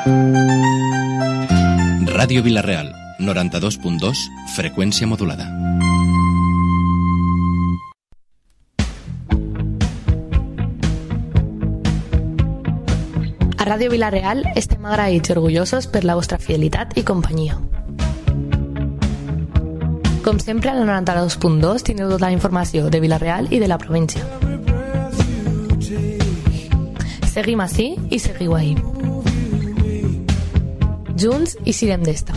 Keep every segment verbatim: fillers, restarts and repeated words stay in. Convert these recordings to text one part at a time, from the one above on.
Ràdio Vila-real, noranta-dos punt dos, freqüència modulada. A Ràdio Vila-real estem agraïts i orgullosos per la vostra fidelitat i companyia. Com sempre, al noranta-dos punt dos teniu tota la informació de Vila-real i de la província. Seguim ací i seguiu ahí. Junts i sirem d'esta.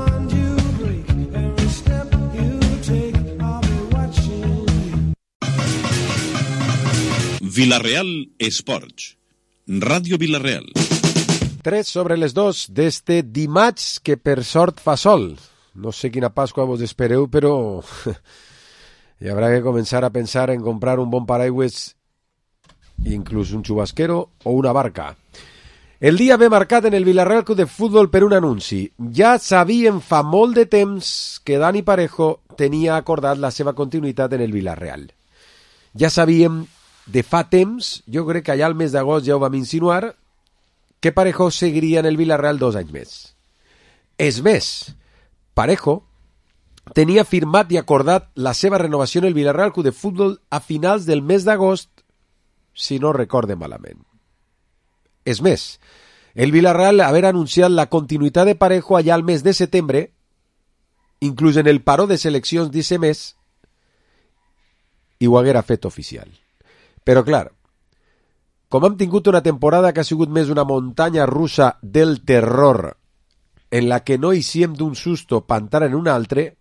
Vila-real Esports. Ràdio Vila-real. Tres sobre les dos d'este dimarts que per sort fa sol. No sé quina Pasqua vos espereu, però hi haurà que començar a pensar en comprar un bon paraigües, inclús un xubasquero o una barca. El dia ve marcat en el Vila-real Club de Futbol per un anunci. Ja sabíem fa molt de temps que Dani Parejo tenia acordat la seva continuïtat en el Vila-real. Ja sabíem de fa temps, jo crec que allà al mes d'agost ja ho vam insinuar, que Parejo seguiria en el Vila-real dos anys més. És més, Parejo tenia firmat i acordat la seva renovació en el Vila-real Club de Futbol a finals del mes d'agost, si no recorde malament. És més, el Vila-real haver anunciat la continuïtat de Parejo allà al mes de setembre, inclús en el paró de seleccions d'aquest mes, i ho haguera fet oficial. Però clar, com hem tingut una temporada que ha sigut més una muntanya russa del terror, en la que no hiciem d'un susto pantar en un altre,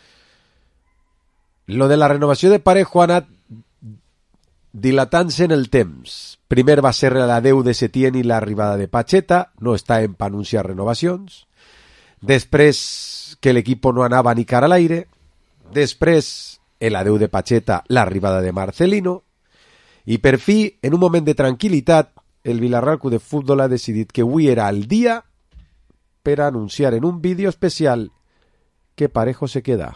lo de la renovació de Parejo ha anat dilatant-se en el temps. Primer va ser l'adeu de Setién i l'arribada de Pacheta, no estàvem per anunciar renovacions. Després que l'equip no anava ni cara a l'aire. Després l'adeu de Pacheta, l'arribada de Marcelino. I per fi, en un moment de tranquil·litat, el Vila-real Club de Futbol ha decidit que avui era el dia per anunciar en un vídeo especial que Parejo se queda.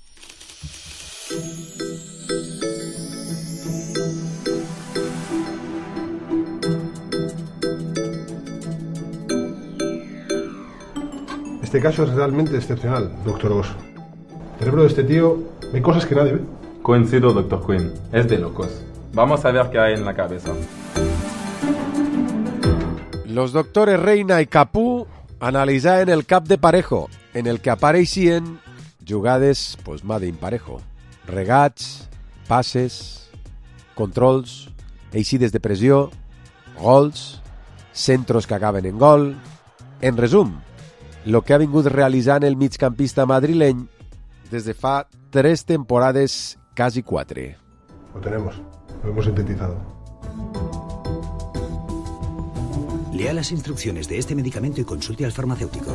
Este caso es realmente excepcional, doctor Oss. El cerebro de este tío ve cosas que nadie ve. Coincido, doctor Quinn. Es de locos. Vamos a ver qué hay en la cabeza. Los doctores Reina y Capú analizaven el cap de Parejo, en el que apareixien jugades pues, made in Parejo. Regats, passes, controls, eixides de pressió, gols, centros que acaben en gol. En resum, lo que ha vingut realitzant el migcampista madrileny des de fa tres temporades, quasi quatre. Lo tenemos, lo hemos sintetizado. Lea las instrucciones de este medicamento y consulte al farmacéutico.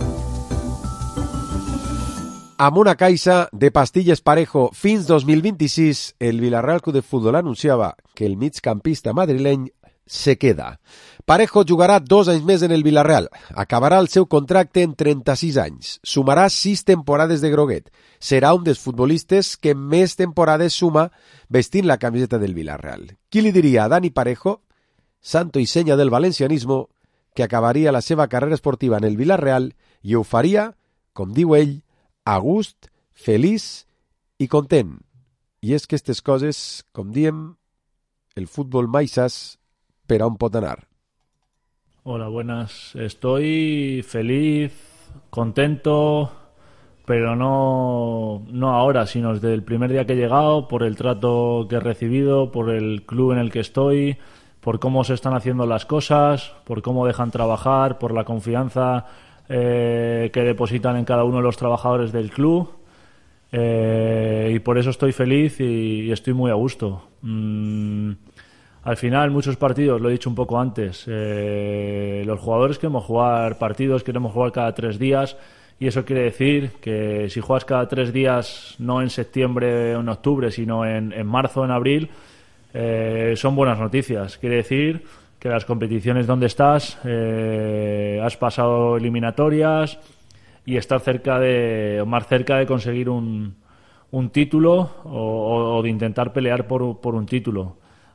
Amb una caixa de pastilles Parejo fins dos mil vint-i-sis, el Vila-real Club de Futbol anunciava que el migcampista madrileny se queda. Parejo jugarà dos anys més en el Vila-real. Acabarà el seu contracte en trenta-sis anys. Sumarà sis temporades de groguet. Serà un dels futbolistes que més temporades suma vestint la camiseta del Vila-real. Qui li diria a Dani Parejo, santo i senya del valencianismo, que acabaria la seva carrera esportiva en el Vila-real i ho faria, com diu ell, a gust, feliç i content. I és que aquestes coses, com diem, el futbol mai saps per on pot anar. Hola, buenas. Estoy feliz, contento, pero no, no ahora, sino desde el primer día que he llegado, por el trato que he recibido, por el club en el que estoy, por cómo se están haciendo las cosas, por cómo dejan trabajar, por la confianza eh, que depositan en cada uno de los trabajadores del club. Eh, y por eso estoy feliz y, y estoy muy a gusto. Mm, Al final, muchos partidos, lo he dicho un poco antes, eh, los jugadores queremos jugar partidos, queremos jugar cada tres días y eso quiere decir que si juegas cada tres días, no en septiembre o en octubre, sino en, en marzo o en abril, eh, son buenas noticias. Quiere decir que las competiciones donde estás, eh, has pasado eliminatorias y estás cerca de, o más cerca de conseguir un, un título o, o de intentar pelear por, por un título.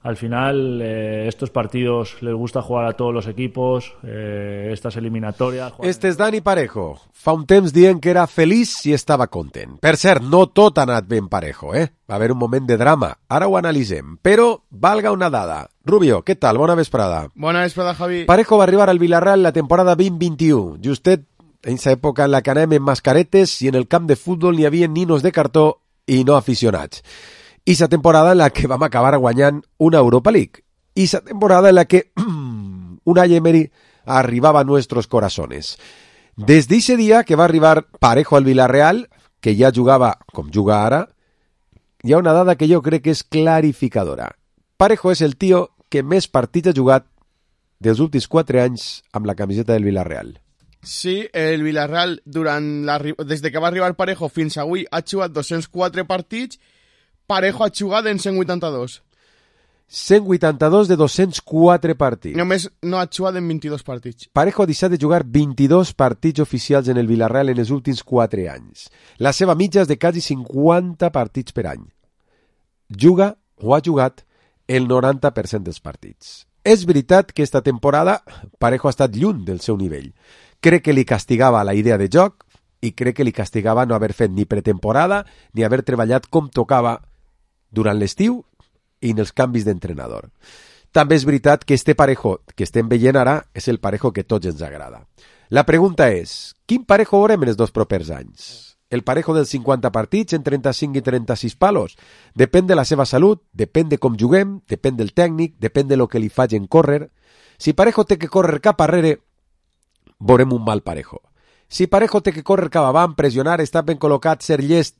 al final eh, estos partidos les gusta jugar a todos los equipos, eh, estas eliminatorias... Jugar... Este és Dani Parejo. Fa un temps dient que era feliç i estava content. Per cert, no tot ha anat ben Parejo, eh? Va haver un moment de drama. Ara ho analitzem. Però valga una dada. Rubio, què tal? Bona vesprada. Bona vesprada, Javi. Parejo va arribar al Villarreal la temporada vint vint-vint-un. Justet en esa època en la que anem en mascaretes i en el camp de futbol n'hi havia ninos de cartó i no aficionats. I la temporada en la que vam acabar guanyant una Europa League. I la temporada en la que Unai Emery arribava a nuestros corazones. Des d'eixe dia que va arribar Parejo al Villarreal, que ja jugava com juga ara, hi ha una dada que jo crec que és clarificadora. Parejo és el tio que més partits ha jugat dels últims quatre anys amb la camiseta del Villarreal. Sí, el Villarreal, durant la, des de que va arribar Parejo fins avui, ha jugat dos-cents quatre partits. Parejo ha jugat en cent vuitanta-dos. cent vuitanta-dos de dos-cents quatre partits. Només no ha jugat en vint-i-dos partits. Parejo ha deixat de jugar vint-i-dos partits oficials en el Villarreal en els últims quatre anys. La seva mitja és de quasi cinquanta partits per any. Juga o ha jugat el noranta per cent dels partits. És veritat que esta temporada Parejo ha estat lluny del seu nivell. Crec que li castigava la idea de joc i crec que li castigava no haver fet ni pretemporada ni haver treballat com tocava durant l'estiu i en els canvis d'entrenador. També és veritat que este Parejo que estem veient ara és el Parejo que tots ens agrada. La pregunta és, quin Parejo veurem en els dos propers anys? El Parejo dels cinquanta partits en trenta-cinc i trenta-sis palos? Depèn de la seva salut, depèn de com juguem, depèn del tècnic, depèn de lo que li facin córrer. Si Parejo té que córrer cap arrere, veurem un mal Parejo. Si Parejo té que córrer cap avant, pressionar, estar ben col·locat, ser llest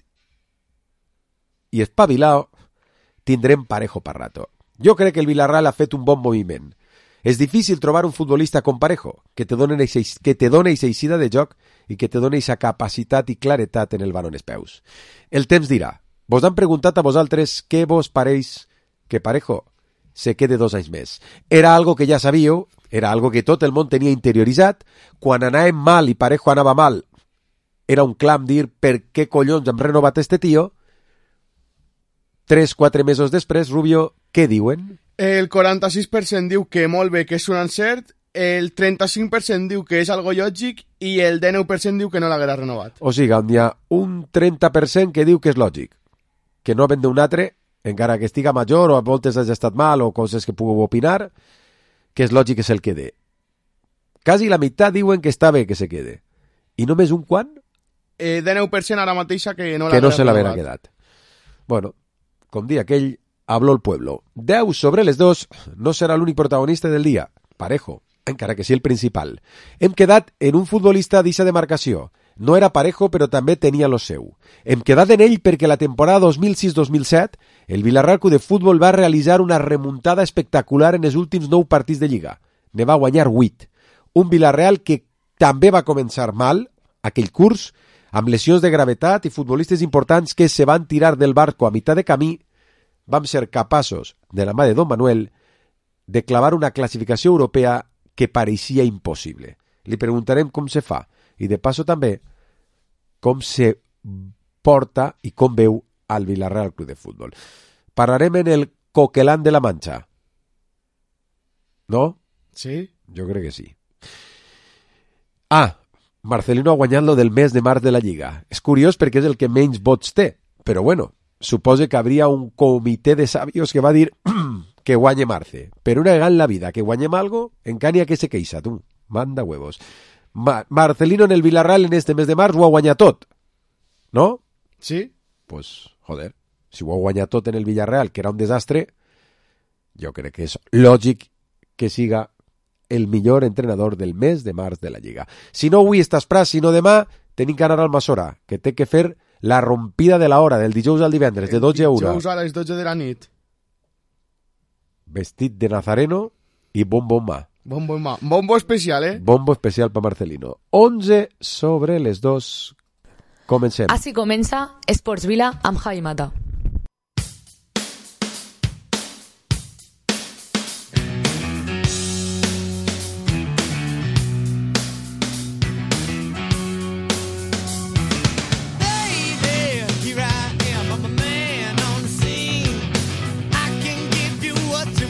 i espavilao, tindrem Parejo per rato. Jo crec que el Villarreal ha fet un bon moviment. És difícil trobar un futbolista com Parejo, que te doni que te doni eixa eixida de joc i que te doni eixa capacitat i claretat en el baló en els peus. El temps dirà. Vos han preguntat a vosaltres què vos pareix que Parejo se quede dos anys més. Era algo que ja sabíeu, era algo que tot el món tenia interioritzat. Quan anàvem mal i Parejo anava mal, era un clam dir per què collons hem renovat este tio. Tres, quatre mesos després, Rubio, què diuen? El quaranta-sis per cent diu que molt bé, que és un encert, el trenta-cinc per cent diu que és algo lògic i el dinou per cent diu que no l'haguera renovat. O sigui, on hi ha un trenta per cent que diu que és lògic, que no vende un altre, encara que estiga major o a voltes hagi estat mal o coses que pugueu opinar, que és lògic que se'l quede. Quasi la meitat diuen que està bé que se quede. I només un quant? Eh, dinou per cent ara mateixa que no, que no se l'haguera quedat. Bueno, com dia aquell, habló el pueblo. deu sobre les dos no serà l'únic protagonista del dia, Parejo, encara que sí el principal. Hem quedat en un futbolista d'eixa demarcació. No era Parejo, però també tenia lo seu. Hem quedat en ell perquè la temporada dos mil sis dos mil set el Villarreal Club de Futbol va realitzar una remuntada espectacular en els últims nou partits de Lliga. Ne va guanyar vuit. Un Villarreal que també va començar mal, aquell curs, amb lesions de gravetat i futbolistes importants que se van tirar del barco a mitjà de camí, vam ser capaços, de la mà de Don Manuel, de clavar una classificació europea que pareixia impossible. Li preguntarem com se fa i, de passo, també com se porta i com veu al Villarreal Club de Futbol. Parlarem en el Coquelán de la Mancha. No? Sí? Jo crec que sí. Ah, Marcelino ha guanyat lo del mes de març de la Lliga. És curiós perquè és el que menys vots té, però bueno, suposo que habría un comitè de sabios que va dir que guanye Marce. Però una vegada en la vida que guanyem algo, encania que se queixa, tu. Manda huevos. Ma Marcelino en el Villarreal en este mes de març ho ha guanyat tot. No? Sí. Pues, joder, si ho ha guanyat tot en el Villarreal, que era un desastre, jo crec que és lògic que siga el millor entrenador del mes de març de la Lliga. Si no avui estàs pras, si no demà, tenim que anar al Masora, que té que fer la rompida de la hora, del dijous al divendres, de dotze a una. Dijous a les dotze de la nit. Vestit de nazareno i bombo en mà. Bombo en mà. Bombo especial, eh? Bombo especial per Marcelino. onze sobre les dos. Comencem. Així comença Esports Vila amb Javi Mata. What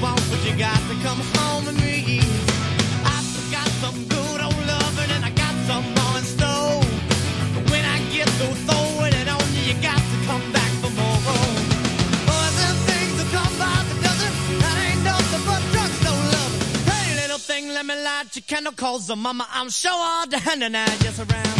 light your candle, cause the mama I'm sure all the hand and I just around.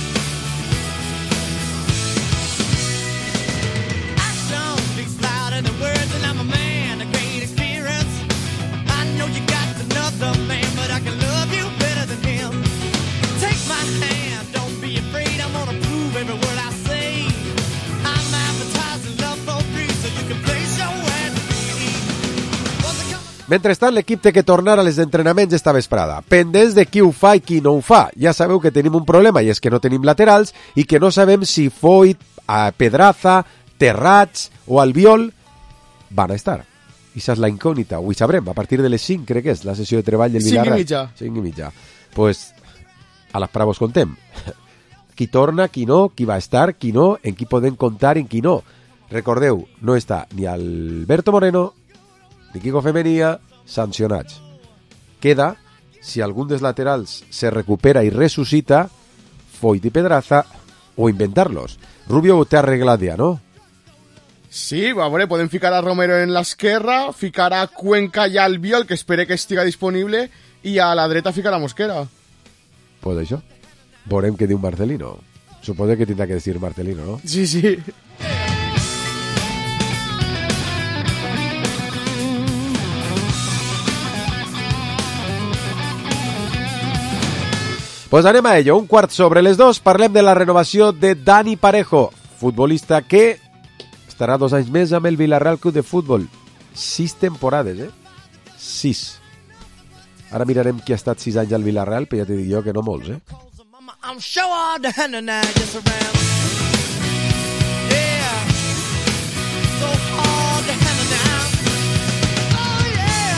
Action speaks louder than words, and I'm a man of great experience. I know you got another man, but I can love you better than him. Take my hand, don't be afraid, I'm gonna prove every word I say. I'm advertising love for free, so you can place your word to me. Mentrestant, l'equip té que tornar a les entrenaments esta vesprada. Pendents de qui ho fa i qui no ho fa. Ja sabeu que tenim un problema, i és que no tenim laterals i que no sabem si Foyt, Pedraza, Terrats o Albiol van a estar. Esa és la incògnita. Ho sabrem a partir de les cinc, crec que és, la sessió de treball del Villarreal. cinc i mitja. cinc i mitja. Pues a l'esprà vos contem. Qui torna, qui no, qui va estar, qui no, en qui podem comptar, en qui no. Recordeu, no està ni Alberto Moreno ni Quico Femenia sancionats. Queda, si algun dels laterals se recupera i ressuscita, Foyt i Pedraza, o inventar-los. Rubio ho té arreglat ja, no? Sí, va, veure, podem ficar a Romero en l'esquerra, ficar a Cuenca i Albiol, que espere que estiga disponible, i a la dreta ficar a Mosquera. Pues això. Veurem què diu Marcelino. Suposo que tindrà que decir Marcelino, no? Sí, sí. Pues anem a ello, un quart sobre les dos, parlem de la renovació de Dani Parejo, futbolista que estarà dos anys més amb el Villarreal Club de Futbol. Sis temporades, eh? Sis. Ara mirarem qui ha estat sis anys al Villarreal, però ja t'he dit jo que no molts, eh? I'm sure all the hand and I just around. Yeah. So all the hand and I. Oh yeah.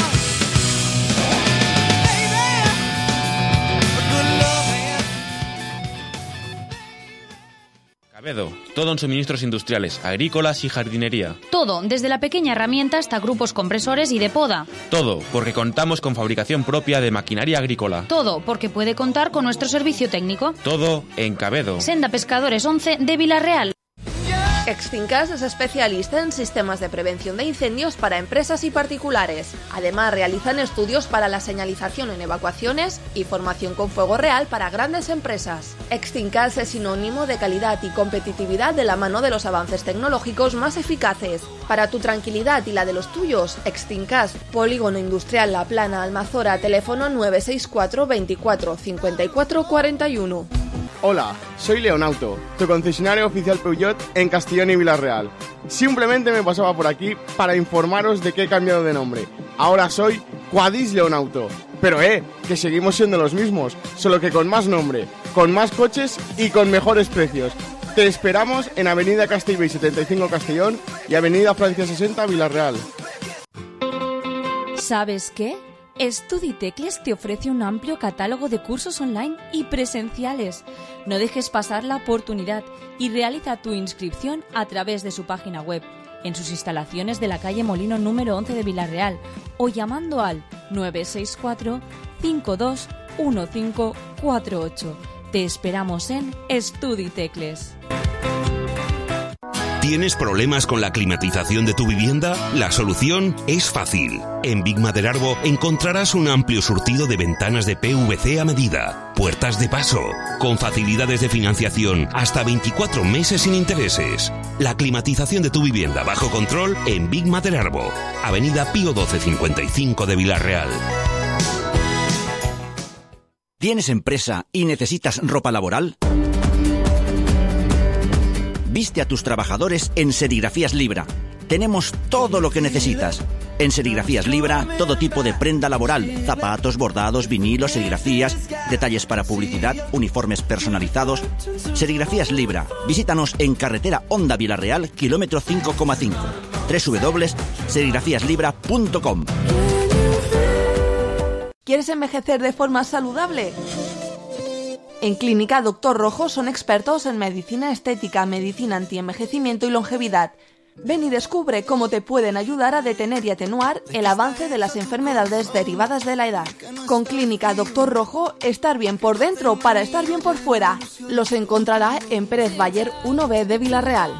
Baby. A good love man. Cabedo, todo en suministros industriales, agrícolas y jardinería. Todo, desde la pequeña herramienta hasta grupos compresores y de poda. Todo, porque contamos con fabricación propia de maquinaria agrícola. Todo, porque puede contar con nuestro servicio técnico. Todo en Cabedo. Senda Pescadores once de Villarreal. Extincas es especialista en sistemas de prevención de incendios para empresas y particulares. Además, realizan estudios para la señalización en evacuaciones y formación con fuego real para grandes empresas. Extincas es sinónimo de calidad y competitividad de la mano de los avances tecnológicos más eficaces. Para tu tranquilidad y la de los tuyos, Extincas, Polígono Industrial La Plana, Almazora, teléfono nueve seis cuatro veinticuatro cincuenta y cuatro cuarenta y uno. Hola, soy Leonauto, tu concesionario oficial Peugeot en Castellón y Villarreal. Simplemente me pasaba por aquí para informaros de que he cambiado de nombre. Ahora soy Quadis Leonauto. Pero eh, que seguimos siendo los mismos, solo que con más nombre, con más coches y con mejores precios. Te esperamos en Avenida Castellbell setenta y cinco Castellón y Avenida Francia sesenta Villarreal. ¿Sabes qué? StudiTecles te ofrece un amplio catálogo de cursos online y presenciales. No dejes pasar la oportunidad y realiza tu inscripción a través de su página web, en sus instalaciones de la calle Molino número once de Villarreal o llamando al nueve seis cuatro cinco dos uno cinco cuatro ocho. Te esperamos en StudiTecles. ¿Tienes problemas con la climatización de tu vivienda? La solución es fácil. En Big Maderarbo encontrarás un amplio surtido de ventanas de P V C a medida, puertas de paso, con facilidades de financiación hasta veinticuatro meses sin intereses. La climatización de tu vivienda bajo control en Big Maderarbo, Avenida Pío doce cincuenta y cinco de Villarreal. ¿Tienes empresa y necesitas ropa laboral? Viste a tus trabajadores en Serigrafías Libra. Tenemos todo lo que necesitas. En Serigrafías Libra, todo tipo de prenda laboral, zapatos, bordados, vinilos, serigrafías, detalles para publicidad, uniformes personalizados. Serigrafías Libra. Visítanos en carretera Honda Villarreal, kilómetro cinco coma cinco. doble u doble u doble u punto serigrafías libra punto com. ¿Quieres envejecer de forma saludable? En Clínica Doctor Rojo son expertos en medicina estética, medicina antienvejecimiento y longevidad. Ven y descubre cómo te pueden ayudar a detener y atenuar el avance de las enfermedades derivadas de la edad. Con Clínica Doctor Rojo, estar bien por dentro para estar bien por fuera. Los encontrará en Pérez Bayer uno B de Villarreal.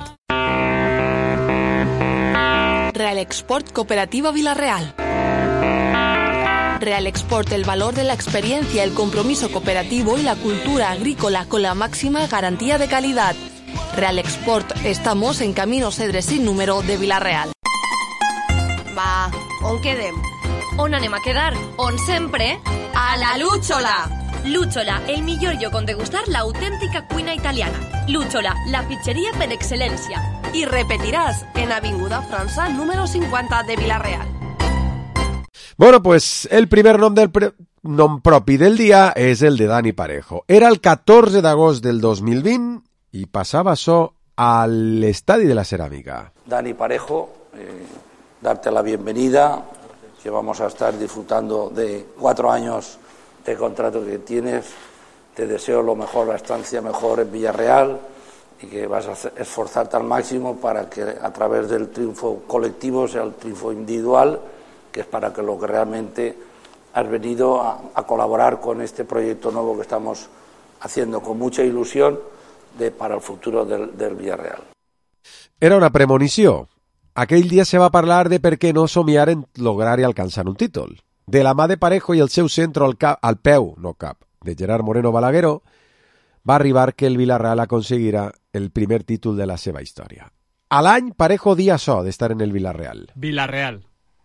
Real Export Cooperativa Villarreal. Real Export el valor de la experiencia, el compromiso cooperativo y la cultura agrícola con la máxima garantía de calidad. Real Export, estamos en Camino Cedre sin número de Vila-real. Va, on quedem? On anem a quedar? On sempre? A la Lúchola! Lúchola, el millor lloc on degustar la autèntica cuina italiana. Lúchola, la pizzeria per excel·lència. Y repetirás en Avinguda França número cincuenta de Vila-real. Bueno, pues el primer nom del pre... nom propi del dia és el de Dani Parejo. Era el catorze d'agost del dos mil vint i passava això a l'Estadi de la Ceràmica. Dani Parejo, eh, darte la bienvenida, que vamos a estar disfrutando de cuatro años de contrato que tienes. Te deseo lo mejor, la estancia mejor en Villarreal, y que vas a esforzarte al máximo para que a través del triunfo colectivo sea el triunfo individual, que es para que lo que realmente has venido a, a colaborar con este proyecto nuevo que estamos haciendo con mucha ilusión de, para el futuro del, del Villarreal. Era una premonició. Aquell dia se va parlar de per què no somiar en lograr i alcançar un títol. De la mà de Parejo i el seu centro al, cap, al peu, no cap, de Gerard Moreno Balagueró, va arribar que el Villarreal aconseguirà el primer títol de la seva història. A l'any, Parejo dia això d'estar en el Villarreal. Villarreal.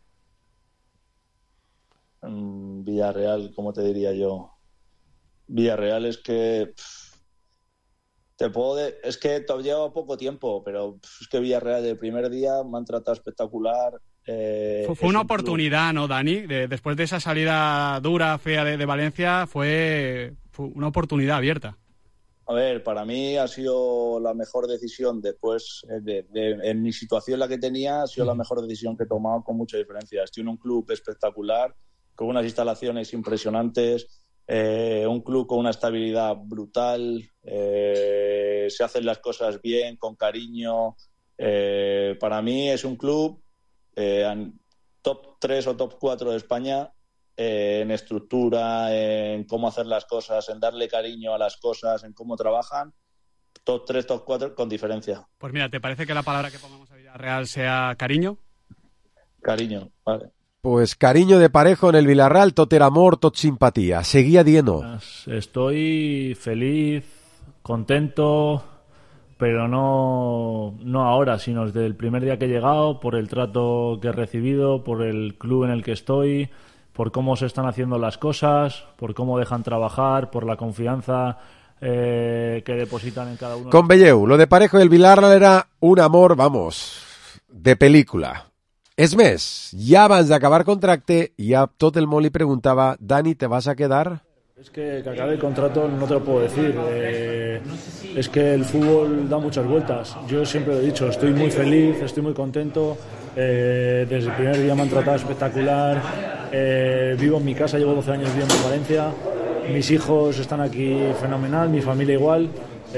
Villarreal, ¿cómo te diría yo? Villarreal es que pff, te puedo de, es que te lleva poco tiempo, pero pff, es que Villarreal del primer día me han tratado espectacular. Eh, fue fue una un oportunidad, club. ¿No, Dani? De, después de esa salida dura, fea de, de Valencia, fue, fue una oportunidad abierta. A ver, para mí ha sido la mejor decisión después, de, de, en mi situación la que tenía, ha sido la mejor decisión que he tomado con mucha diferencia. Estoy en un club espectacular, con unas instalaciones impresionantes, eh, un club con una estabilidad brutal, eh, se hacen las cosas bien, con cariño. Eh, para mí es un club eh, top tres o top cuatro de España eh, en estructura, en cómo hacer las cosas, en darle cariño a las cosas, en cómo trabajan. Top tres, top cuatro, con diferencia. Pues mira, ¿te parece que la palabra que pongamos a Villarreal sea cariño? Cariño, vale. Pues cariño de Parejo en el Villarreal, tot era amor, tot simpatía. Seguía dient. Estoy feliz, contento, pero no, no ahora, sino desde el primer día que he llegado, por el trato que he recibido, por el club en el que estoy, por cómo se están haciendo las cosas, por cómo dejan trabajar, por la confianza eh, que depositan en cada uno. Com veieu, lo de Parejo y el Villarreal era un amor, vamos, de película. És més, ja abans d'acabar contracte, ja tot el món li preguntava, Dani, ¿te vas a quedar? Es que, que acabe el contrato no te lo puedo decir. Eh, es que el fútbol da muchas vueltas. Yo siempre lo he dicho, estoy muy feliz, estoy muy contento. Eh, desde el primer día me han tratado espectacular. Eh, vivo en mi casa, llevo doce años viviendo en Valencia. Mis hijos están aquí fenomenal, mi familia igual.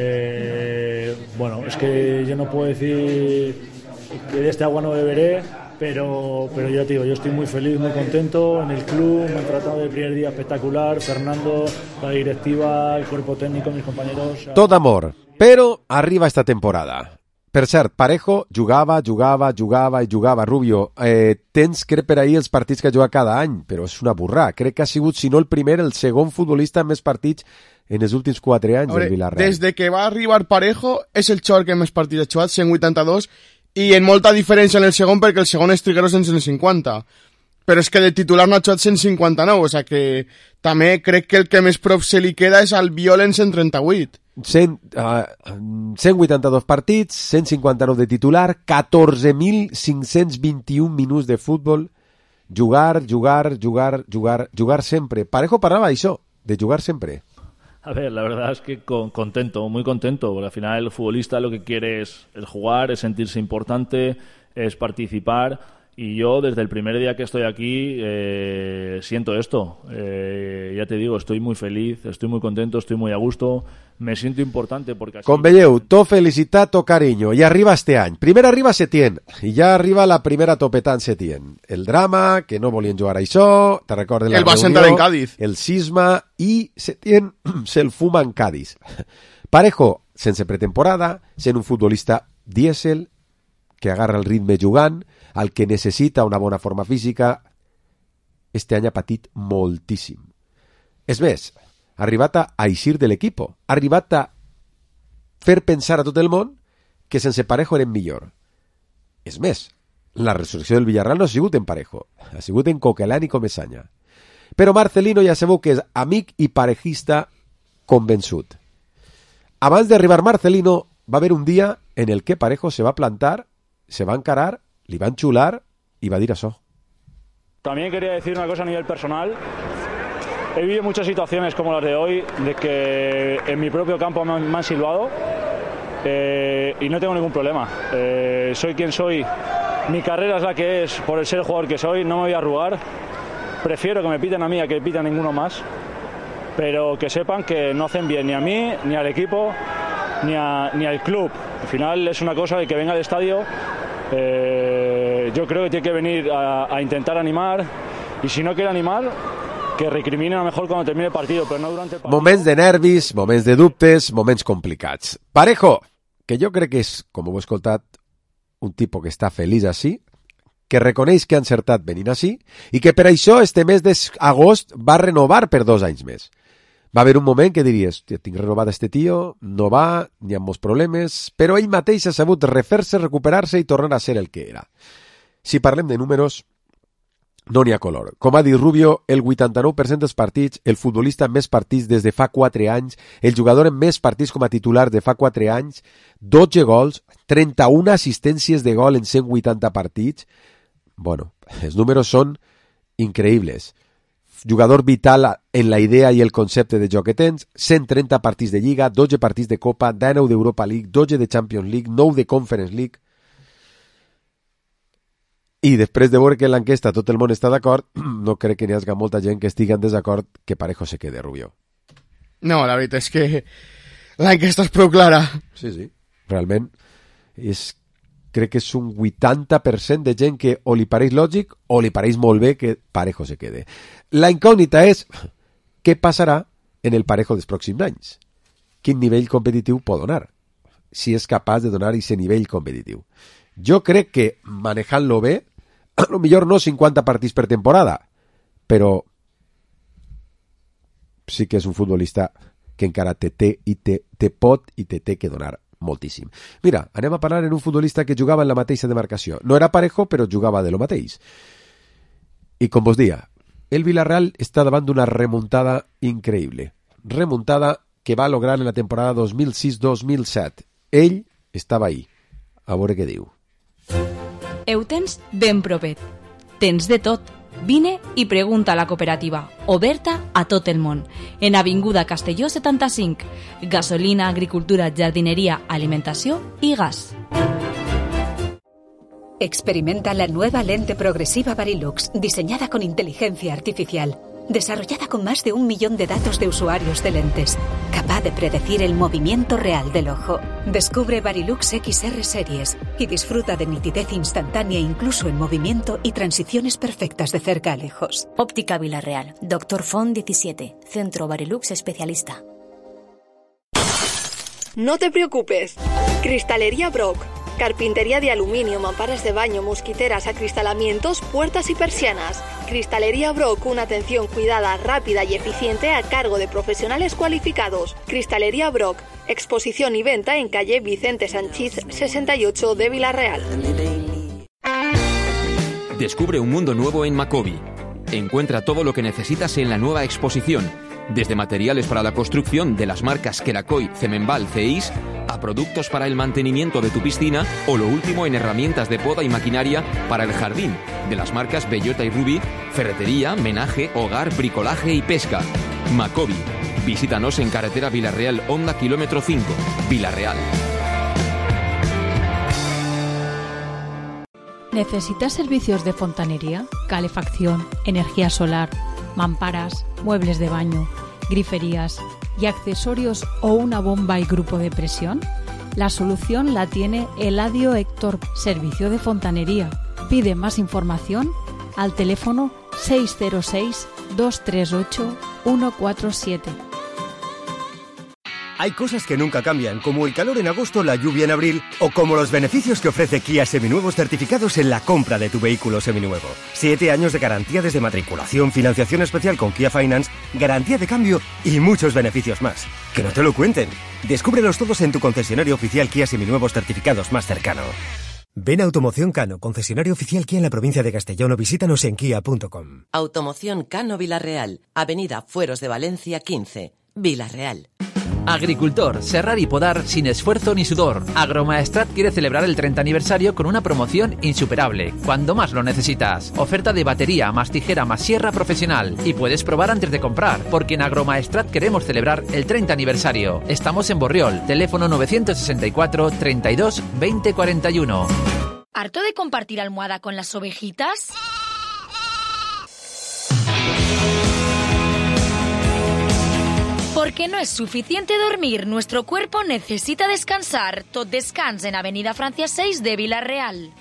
Eh, bueno, es que yo no puedo decir que de este agua no beberé. Pero, pero ya te digo, yo estoy muy feliz, muy contento en el club, me han tratado del primer día espectacular, Fernando, la directiva, el cuerpo técnico, mis compañeros... Tot amor, però arriba esta temporada. Per cert, Parejo jugava, jugava, jugava i jugava. Rubio, eh, tens, crec, per ahir els partits que juga cada any, però és una burrà. Crec que ha sigut, si no el primer, el segon futbolista amb més partits en els últims quatre anys del Villarreal. Des de que va arribar Parejo, és el jugador que més partits ha jugat, cent vuitanta-dos, i en molta diferència en el segon, perquè el segon és Trigueros en cent cinquanta. Però és que de titular no ha jugat cent cinquanta-nou, o sigui que també crec que el que més prop se li queda és al Viol en cent trenta-vuit. cent, uh, cent vuitanta-dos partits, cent cinquanta-nou de titular, catorze mil cinc-cents vint-i-un minuts de futbol, jugar, jugar, jugar, jugar, jugar sempre. Parejo parlava d'això, de jugar sempre. A ver, la verdad es que con, contento, muy contento, porque al final el futbolista lo que quiere es, es jugar, es sentirse importante, es participar, y yo desde el primer día que estoy aquí eh, siento esto. Eh, ya te digo, estoy muy feliz, estoy muy contento, estoy muy a gusto, me siento importante porque así... Com veieu, to felicitat, to carinyo, i arriba este any. Primer arriba Setién, i ja arriba la primera topetant Setién. El drama, que no volien jugar a això, te recorden la el va reunió, sentar en Cádiz. El cisma, i Setién se'l fuma en Cádiz. Parejo, sense pretemporada, sent un futbolista dièsel, que agarra el ritme jugant, al que necessita una bona forma física, este any ha patit moltíssim. És més, ha arribat a eixir de l'equip, ha arribat a fer pensar a tot el món que sense Parejo eren millor. És més, la resurrecció del Villarreal no ha sigut en Parejo, ha sigut en Coquelin i Comesaña. Però Marcelino ja sabeu que és amic i parejista convençut. Abans d'arribar Marcelino va haver un dia en el que Parejo se va plantar, se va encarar, li va enxular i va dir això. También quería decir una cosa a nivel personal. He vivido muchas situaciones como las de hoy, de que en mi propio campo me han, me han silbado eh, y no tengo ningún problema. Eh, soy quien soy, mi carrera es la que es por el ser el jugador que soy, no me voy a arrugar. Prefiero que me piten a mí a que piten a ninguno más, pero que sepan que no hacen bien ni a mí, ni al equipo, ni, a, ni al club. Al final es una cosa de que venga al estadio. Eh, yo creo que tiene que venir a, a intentar animar, y si no quiere animar, que recriminen a mejor cuando termine el partido, pero no durante el partido. Moments de nervis, moments de dubtes, moments complicats. Parejo, que jo crec que és, com ho he escoltat, un tipus que està feliç així, que reconeix que ha encertat venint així i que per això este mes d'agost va renovar per dos anys més. Va haver un moment que diries, tinc renovat este tio, no va, n'hi ha molts problemes, però ell mateix ha sabut refer-se, recuperar-se i tornar a ser el que era. Si parlem de números, no n'hi ha color. Com ha dit Rubio, el vuitanta-nou per cent dels partits, el futbolista amb més partits des de fa quatre anys, el jugador amb més partits com a titular de fa quatre anys, dotze gols, trenta-una assistències de gol en cent vuitanta partits. Bueno, els números són increïbles. Jugador vital en la idea i el concepte de joc que tens, cent trenta partits de Lliga, dotze partits de Copa, dinou d'Europa League, dotze de Champions League, nou de Conference League. I després de veure que en l'enquesta tot el món està d'acord, no crec que n'hi hagi molta gent que estigui en desacord que Parejo se quede, Rubio. No, la veritat és que l'enquesta és prou clara. Sí, sí, realment és... crec que és un vuitanta per cent de gent que o li pareix lògic o li pareix molt bé que Parejo se quede. La incògnita és què passarà en el Parejo dels pròxims anys. Quin nivell competitiu pot donar? Si és capaç de donar aquest nivell competitiu. Jo crec que manejant-lo bé, a lo millor no cinquanta partits per temporada, però sí que és un futbolista que encara te té i te, te pot i te té que donar moltíssim. Mira, anem a parlar en un futbolista que jugava en la mateixa demarcació. No era Parejo, però jugava de lo mateix. I com vos dia, el Villarreal està davant d'una remuntada increïble. Remuntada que va lograr en la temporada dos mil sis dos mil set. Ell estava ahí. A veure què diu. Ho tens ben propet. Tens de tot. Vine i pregunta a la cooperativa, oberta a tot el món, en Avinguda Castelló setanta-cinc. Gasolina, agricultura, jardineria, alimentació i gas. Experimenta la nueva lente progresiva Varilux, diseñada con inteligencia artificial, desarrollada con más de un millón de datos de usuarios de lentes, capaz de predecir el movimiento real del ojo. Descubre Varilux X R Series y disfruta de nitidez instantánea incluso en movimiento y transiciones perfectas de cerca a lejos. Óptica Villarreal, Doctor Font diecisiete, Centro Varilux Especialista. No te preocupes. Cristalería Brock. Carpintería de aluminio, mamparas de baño, mosquiteras, acristalamientos, puertas y persianas. Cristalería Brock, una atención cuidada, rápida y eficiente a cargo de profesionales cualificados. Cristalería Brock, exposición y venta en calle Vicente Sanchís sesenta y ocho de Villarreal. Descubre un mundo nuevo en Macobi. Encuentra todo lo que necesitas en la nueva exposición, desde materiales para la construcción de las marcas Kerakoy, Cemenbal, Ceis, a productos para el mantenimiento de tu piscina o lo último en herramientas de poda y maquinaria para el jardín, de las marcas Bellota y Ruby, ferretería, menaje, hogar, bricolaje y pesca. Macobi. Visítanos en carretera Villarreal Honda kilómetro cinco, Villarreal. ¿Necesitas servicios de fontanería, calefacción, energía solar, mamparas, muebles de baño, griferías y accesorios o una bomba y grupo de presión? La solución la tiene Eladio Héctor, servicio de fontanería. Pide más información al teléfono seis cero seis, dos tres ocho, uno cuatro siete. Hay cosas que nunca cambian, como el calor en agosto, la lluvia en abril, o como los beneficios que ofrece Kia Seminuevos certificados en la compra de tu vehículo seminuevo. Siete años de garantía desde matriculación, financiación especial con Kia Finance, garantía de cambio y muchos beneficios más. Que no te lo cuenten. Descúbrelos todos en tu concesionario oficial Kia Seminuevos certificados más cercano. Ven a Automoción Cano, concesionario oficial Kia en la provincia de Castellón, o visítanos en kia punto com. Automoción Cano Vilarreal, Avenida Fueros de Valencia quince, Vilarreal. Agricultor, serrar y podar sin esfuerzo ni sudor. Agromaestrat quiere celebrar el treinta aniversario con una promoción insuperable, cuando más lo necesitas. Oferta de batería, más tijera, más sierra profesional. Y puedes probar antes de comprar, porque en Agromaestrat queremos celebrar el treinta aniversario. Estamos en Borriol, teléfono novecientos sesenta y cuatro, treinta y dos, veinte cuarenta y uno. ¿Harto de compartir almohada con las ovejitas? Porque no es suficiente dormir, nuestro cuerpo necesita descansar. Tot descans en Avenida Francia seis de Vilarreal.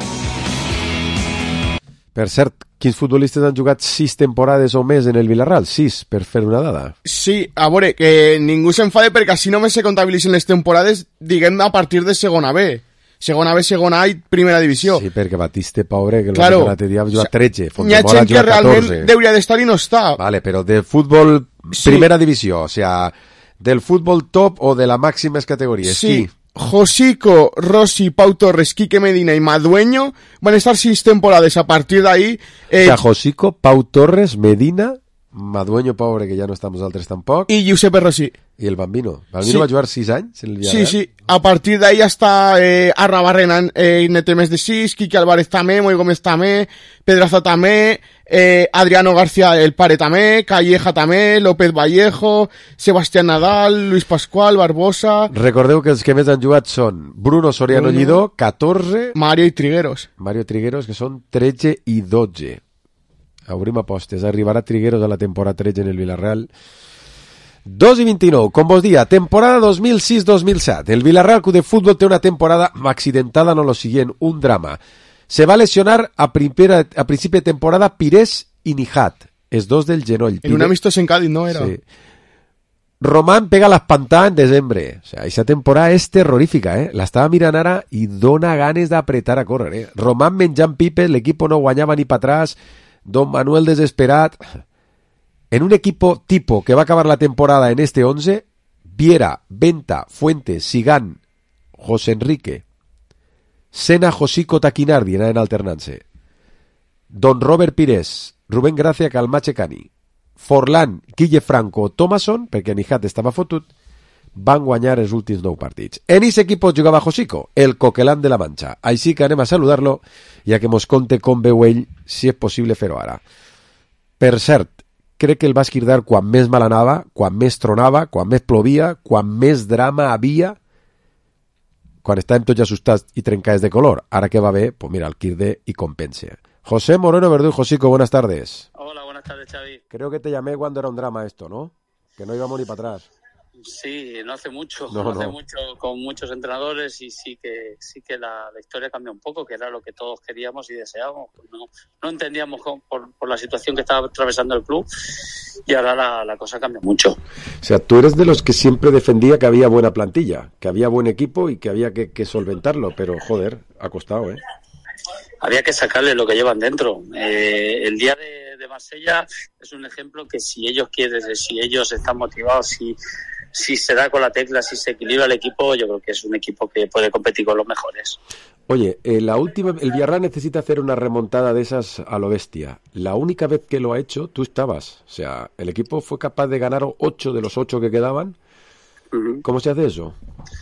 Per cert, quins futbolistes han jugat sis temporades o més en el Villarreal? Sis, per fer una dada. Sí, a veure, que ningú s'enfade perquè així només se comptabilitzen les temporades, diguem, a partir de segona B. Segona B, segona A i primera divisió. Sí, perquè Batiste, pobre, que claro, l'altre dia ha jugat tretze. N'hi ha gent que realment deuria d'estar i no està. Vale, però de futbol sí. Primera divisió, o sea, del futbol top o de las máximas categorías. Sí. sí. Josico, Rossi, Pau Torres, Quique Medina y Madueño van a estar seis temporadas. A partir de ahí... Eh... O sea, Josico, Pau Torres, Medina, Madueño, pobre, que ya no estamos altres tampoc. Y Giuseppe Rossi. I el Bambino. Bambino sí. va jugar sis anys en el Sí, Villarreal. sí. A partir d'ahí està eh, Arrabarrena eh, net més de sis, Quique Álvarez també, Moi Gómez també, Pedraza també, eh, Adriano García el pare també, Calleja també, López Vallejo, Sebastián Nadal, Luis Pascual, Barbosa... Recordeu que els que més han jugat són Bruno Soriano Bruno, Llidó, catorze... Mario i Trigueros. Mario Trigueros, que són tretze i dotze. Obrim apostes. Arribarà Trigueros a la temporada tretze en el Villarreal. dos i vint-i-nou, com vos dia, temporada dos mil sis dos mil set. El Villarreal Club de Fútbol té una temporada accidentada en lo siguiente, un drama. Se va a lesionar a, primera, a principi de temporada Pires i Nijat, els dos del genoll. En un amistoso en Cádiz, ¿no era? Sí. Román pega l'espantada en desembre. O sea, esa temporada és terrorífica, eh? L'estava mirant ara i dona ganes d'apretar a córrer, eh? Román menjant pipes, l'equip no guanyava ni pa atrás, Don Manuel desesperat... En un equipo tipo que va a acabar la temporada en este once, Viera, Venta, Fuentes, Sigán, José Enrique, Sena, Josico, Taquinardi en alternance, Don Robert Pires, Rubén Gracia, Calmache Cani, Forlán, Guille Franco, Thomason, perquè Nijat estava fotut, van guanyar els últims nou partits. En ese equipo jugava Josico, el coquelán de la Mancha. Així que anem a saludar-lo, ja que mos conte com veu ell, si és possible fer-ho ara. Per cert, crec que el va esquirdar quan més mal anava, quan més tronava, quan més plovia, quan més drama havia, quan estàvem tots assustats i trencades de color. Ara que va bé, pues mira, el quirde y compense. José Moreno Verdú, Josico, buenas tardes. Hola, buenas tardes, Xavi. Creo que te llamé cuando era un drama esto, ¿no? Que no íbamos ni para atrás. Sí, no hace mucho, no, no hace no. mucho con muchos entrenadores y sí que sí que la, la historia cambió un poco, que era lo que todos queríamos y deseábamos. No, no entendíamos con, por, por la situación que estaba atravesando el club y ahora la, la cosa cambia mucho. O sea, tú eres de los que siempre defendía que había buena plantilla, que había buen equipo y que había que, que solventarlo, pero joder, ha costado, ¿eh? Había que sacarle lo que llevan dentro. Eh, el día de, de Marsella es un ejemplo que si ellos quieren, si ellos están motivados, si si se da con la tecla, si se equilibra el equipo, yo creo que es un equipo que puede competir con los mejores. Oye, eh, la última, el Villarreal necesita hacer una remontada de esas a lo bestia. La única vez que lo ha hecho, tú estabas. O sea, el equipo fue capaz de ganar ocho de los ocho que quedaban. Uh-huh. ¿Cómo se hace eso?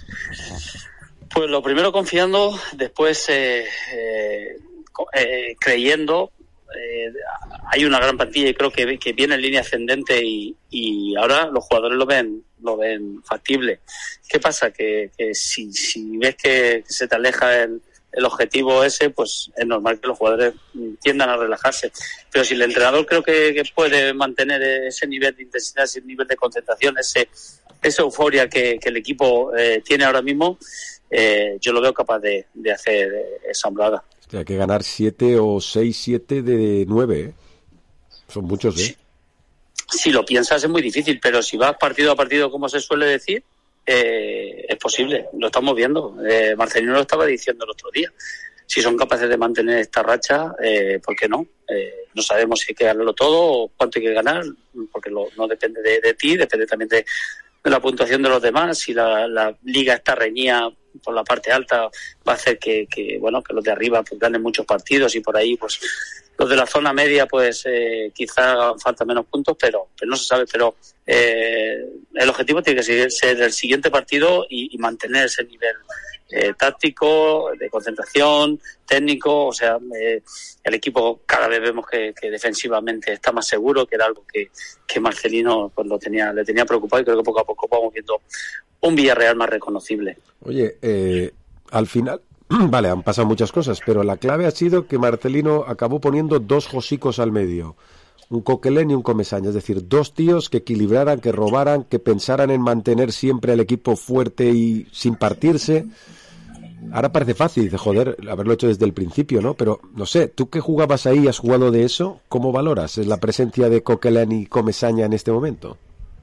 Pues lo primero confiando, después eh, eh, eh, creyendo. Eh, hay una gran plantilla y creo que, que viene en línea ascendente y, y ahora los jugadores lo ven lo ven factible. ¿Qué pasa? Que, que si, si ves que, que se te aleja el, el objetivo ese, pues es normal que los jugadores tiendan a relajarse. Pero si el entrenador creo que, que puede mantener ese nivel de intensidad, ese nivel de concentración, ese esa euforia que, que el equipo eh, tiene ahora mismo, eh, yo lo veo capaz de, de hacer esa hombrada. Hay que ganar siete o seis, siete de nueve, ¿eh? Son muchos, ¿eh? Si lo piensas es muy difícil, pero si vas partido a partido, como se suele decir, eh, es posible, lo estamos viendo. Eh, Marcelino lo estaba diciendo el otro día. Si son capaces de mantener esta racha, eh, ¿por qué no? Eh, no sabemos si hay que ganarlo todo o cuánto hay que ganar, porque lo, no depende de, de ti, depende también de, de la puntuación de los demás. Si la, la liga está reñida por la parte alta, va a hacer que, que bueno, que los de arriba pues ganen muchos partidos, y por ahí pues los de la zona media pues eh, quizá hagan falta menos puntos, pero, pero no se sabe. Pero eh, el objetivo tiene que ser, ser el siguiente partido y, y mantener ese nivel eh, táctico, de concentración, técnico. O sea, eh, el equipo cada vez vemos que, que defensivamente está más seguro, que era algo que, que Marcelino pues, lo tenía, le tenía preocupado, y creo que poco a poco vamos viendo un Villarreal más reconocible. Oye, eh, al final, vale, han pasado muchas cosas, pero la clave ha sido que Marcelino acabó poniendo dos josicos al medio, un Coquelin y un Comesaña, es decir, dos tíos que equilibraran, que robaran, que pensaran en mantener siempre al equipo fuerte y sin partirse. Ahora parece fácil, dice, joder, haberlo hecho desde el principio, ¿no? Pero, no sé, tú que jugabas ahí y has jugado de eso, ¿cómo valoras la presencia de Coquelin y Comesaña en este momento?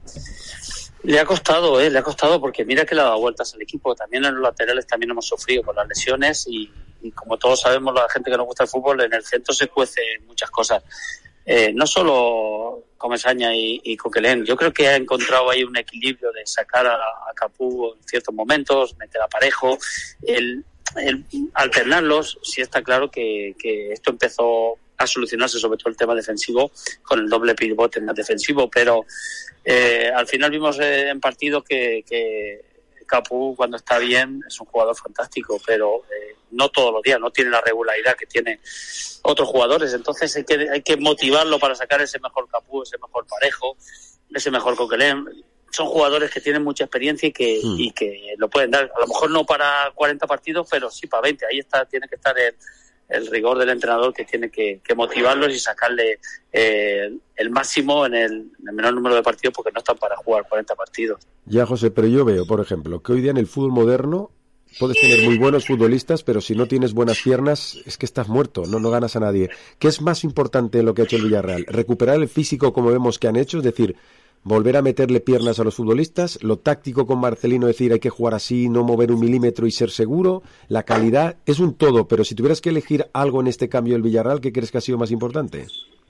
Le ha costado, eh, le ha costado, porque mira que le ha dado vueltas al equipo. También en los laterales también hemos sufrido con las lesiones, y, y como todos sabemos, la gente que nos gusta el fútbol, en el centro se cuecen muchas cosas. Eh, no solo Comesaña y, y Coquelin, yo creo que ha encontrado ahí un equilibrio de sacar a, a Capú en ciertos momentos, meter a Parejo, el, el alternarlos. Sí está claro que, que esto empezó a solucionarse, sobre todo el tema defensivo, con el doble pivote en el defensivo, pero eh, al final vimos eh, en partidos que, que Capú, cuando está bien, es un jugador fantástico, pero eh, no todos los días, no tiene la regularidad que tiene otros jugadores. Entonces hay que, hay que motivarlo para sacar ese mejor Capú, ese mejor Parejo, ese mejor Coquelin. Son jugadores que tienen mucha experiencia y que, mm. y que lo pueden dar, a lo mejor no para cuarenta partidos, pero sí para veinte. Ahí está, tiene que estar el el rigor del entrenador, que tiene que, que motivarlos y sacarle eh, el máximo en el, en el menor número de partidos, porque no están para jugar cuarenta partidos. Ya, José, pero yo veo, por ejemplo, que hoy día en el fútbol moderno puedes tener muy buenos futbolistas, pero si no tienes buenas piernas, es que estás muerto, no, no ganas a nadie. ¿Qué es más importante en lo que ha hecho el Villarreal? ¿Recuperar el físico como vemos que han hecho? Es decir, volver a meterle piernas a los futbolistas, lo táctico con Marcelino, decir hay que jugar así, no mover un milímetro y ser seguro, la calidad, es un todo, pero si tuvieras que elegir algo en este cambio del Villarreal, ¿qué crees que ha sido más importante?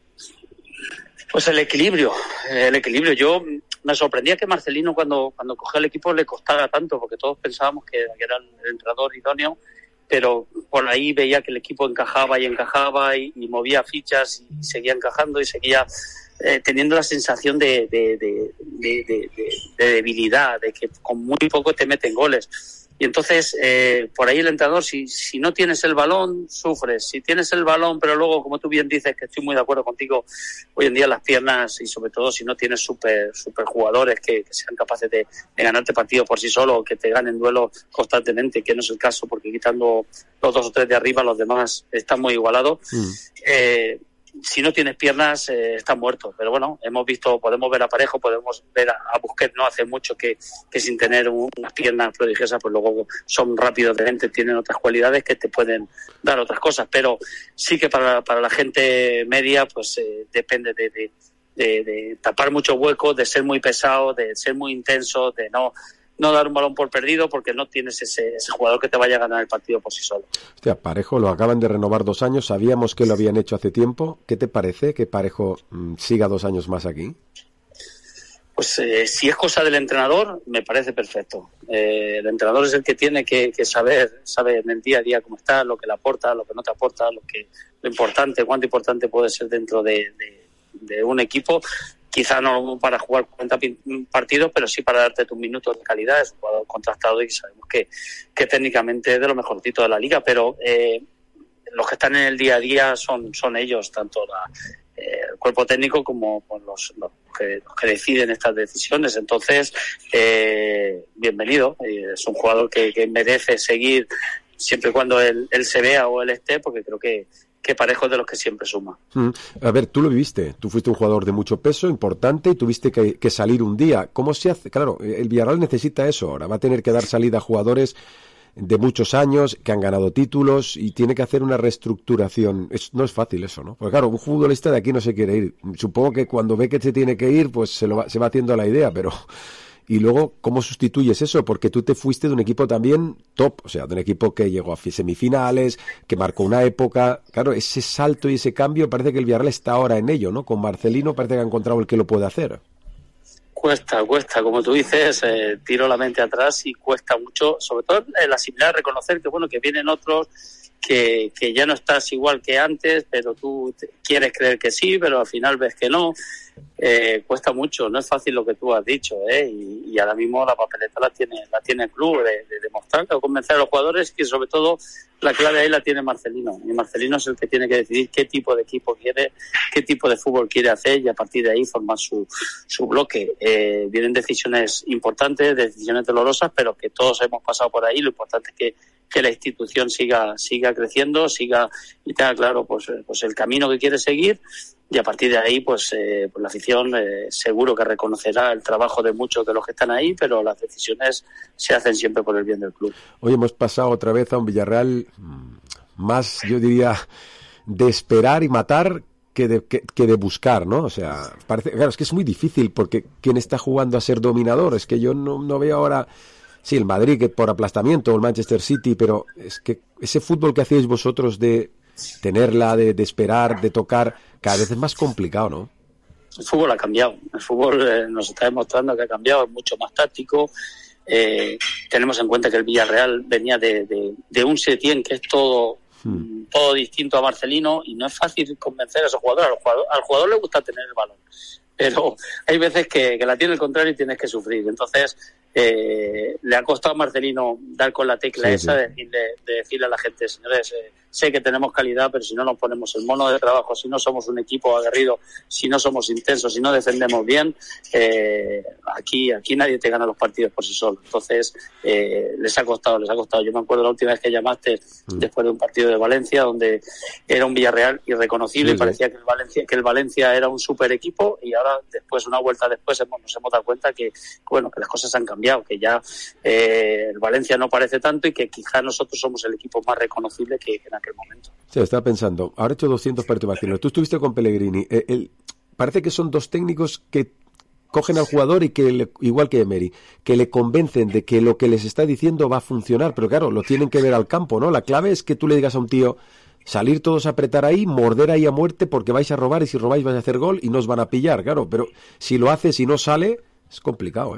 Pues el equilibrio, el equilibrio. Yo me sorprendía que Marcelino cuando, cuando cogió el equipo le costara tanto, porque todos pensábamos que era el entrenador idóneo, pero por ahí veía que el equipo encajaba y encajaba y, y movía fichas y seguía encajando y seguía Eh, teniendo la sensación de, de, de, de, de, de debilidad, de que con muy poco te meten goles. Y entonces, eh, por ahí el entrenador, si, si no tienes el balón, sufres. Si tienes el balón, pero luego, como tú bien dices, que estoy muy de acuerdo contigo, hoy en día las piernas, y sobre todo si no tienes super, super jugadores que, que sean capaces de, de ganarte partidos por sí solos, que te ganen duelos constantemente, que no es el caso, porque quitando los dos o tres de arriba, los demás están muy igualados. Mm. Eh, Si no tienes piernas, eh, estás muerto. Pero bueno, hemos visto, podemos ver a Parejo, podemos ver a, a Busquets, no hace mucho que, que sin tener un, unas piernas prodigiosas, pues luego son rápidos de gente, tienen otras cualidades que te pueden dar otras cosas. Pero sí que para, para la gente media, pues eh, depende de, de, de, de tapar muchos huecos, de ser muy pesado, de ser muy intenso, de no... no dar un balón por perdido, porque no tienes ese, ese jugador que te vaya a ganar el partido por sí solo. Hostia, Parejo lo acaban de renovar dos años, sabíamos que lo habían hecho hace tiempo. ¿Qué te parece que Parejo mmm, siga dos años más aquí? Pues eh, si es cosa del entrenador, me parece perfecto. Eh, el entrenador es el que tiene que, que saber, sabe en el día a día cómo está, lo que le aporta, lo que no te aporta, lo que lo importante, cuánto importante puede ser dentro de, de, de un equipo. Quizá no para jugar cuarenta partidos, pero sí para darte tus minutos de calidad. Es un jugador contrastado y sabemos que, que técnicamente es de lo mejorcito de la liga, pero eh, los que están en el día a día son, son ellos, tanto la, eh, el cuerpo técnico como pues, los, los, que, los que deciden estas decisiones. Entonces, eh, bienvenido. Eh, es un jugador que, que merece seguir siempre y cuando él, él se vea o él esté, porque creo que que Parejo es de los que siempre suma. Mm. A ver, tú lo viviste, tú fuiste un jugador de mucho peso, importante, y tuviste que, que salir un día. ¿Cómo se hace? Claro, el Villarreal necesita eso ahora, va a tener que dar salida a jugadores de muchos años, que han ganado títulos, y tiene que hacer una reestructuración. Es, no es fácil eso, ¿no? Porque claro, un futbolista de aquí no se quiere ir. Supongo que cuando ve que se tiene que ir, pues se, lo va, se va haciendo la idea, pero y luego, ¿cómo sustituyes eso? Porque tú te fuiste de un equipo también top, o sea, de un equipo que llegó a semifinales, que marcó una época. Claro, ese salto y ese cambio, parece que el Villarreal está ahora en ello, ¿no? Con Marcelino parece que ha encontrado el que lo puede hacer. Cuesta, cuesta, como tú dices, eh, tiro la mente atrás y cuesta mucho, sobre todo en la similar, reconocer que, bueno, que vienen otros, que, que ya no estás igual que antes, pero tú te, quieres creer que sí, pero al final ves que no. Eh, cuesta mucho, no es fácil lo que tú has dicho, ¿eh? y, y ahora mismo la papeleta la tiene la tiene el club de, de demostrar, de convencer a los jugadores, y sobre todo la clave ahí la tiene Marcelino, y Marcelino es el que tiene que decidir qué tipo de equipo quiere, qué tipo de fútbol quiere hacer, y a partir de ahí formar su, su bloque. Eh, vienen decisiones importantes, decisiones dolorosas, pero que todos hemos pasado por ahí. Lo importante es que que la institución siga siga creciendo, siga y tenga claro pues pues el camino que quiere seguir, y a partir de ahí pues, eh, pues la afición eh, seguro que reconocerá el trabajo de muchos de los que están ahí, pero las decisiones se hacen siempre por el bien del club. Hoy hemos pasado otra vez a un Villarreal más, yo diría, de esperar y matar que de, que, que de buscar, ¿no? O sea, parece, claro, es que es muy difícil, porque ¿quién está jugando a ser dominador? Es que yo no, no veo ahora... Sí, el Madrid que por aplastamiento, o el Manchester City, pero es que ese fútbol que hacéis vosotros de tenerla, de, de esperar, de tocar, cada vez es más complicado, ¿no? El fútbol ha cambiado, el fútbol eh, nos está demostrando que ha cambiado, es mucho más táctico. Eh, tenemos en cuenta que el Villarreal venía de, de, de un Setién que es todo, hmm. todo distinto a Marcelino, y no es fácil convencer a esos jugadores. Al jugador, al jugador le gusta tener el balón, pero hay veces que, que la tiene el contrario y tienes que sufrir. Entonces, eh, le ha costado a Marcelino dar con la tecla sí, esa sí. De, decirle, de decirle a la gente, señores, eh, sé que tenemos calidad, pero si no nos ponemos el mono de trabajo, si no somos un equipo aguerrido, si no somos intensos, si no defendemos bien, eh, aquí aquí nadie te gana los partidos por sí solo. Entonces, eh, les ha costado, les ha costado. Yo me acuerdo la última vez que llamaste, mm. después de un partido de Valencia, donde era un Villarreal irreconocible, sí, sí. parecía que el Valencia que el Valencia era un super equipo, y ahora, después, una vuelta después, hemos, nos hemos dado cuenta que, bueno, que las cosas han cambiado, que ya eh, el Valencia no parece tanto, y que quizás nosotros somos el equipo más reconocible que, que en aquel momento. Sí, estaba pensando, ahora he hecho doscientos partidos Marcelino. Tú estuviste con Pellegrini. Eh, el, parece que son dos técnicos que cogen al jugador y que, le, igual que Emery, que le convencen de que lo que les está diciendo va a funcionar, pero claro, lo tienen que ver al campo, ¿no? La clave es que tú le digas a un tío, salir todos a apretar ahí, morder ahí a muerte, porque vais a robar, y si robáis vais a hacer gol y nos van a pillar, claro, pero si lo haces y no sale, es complicado, ¿eh?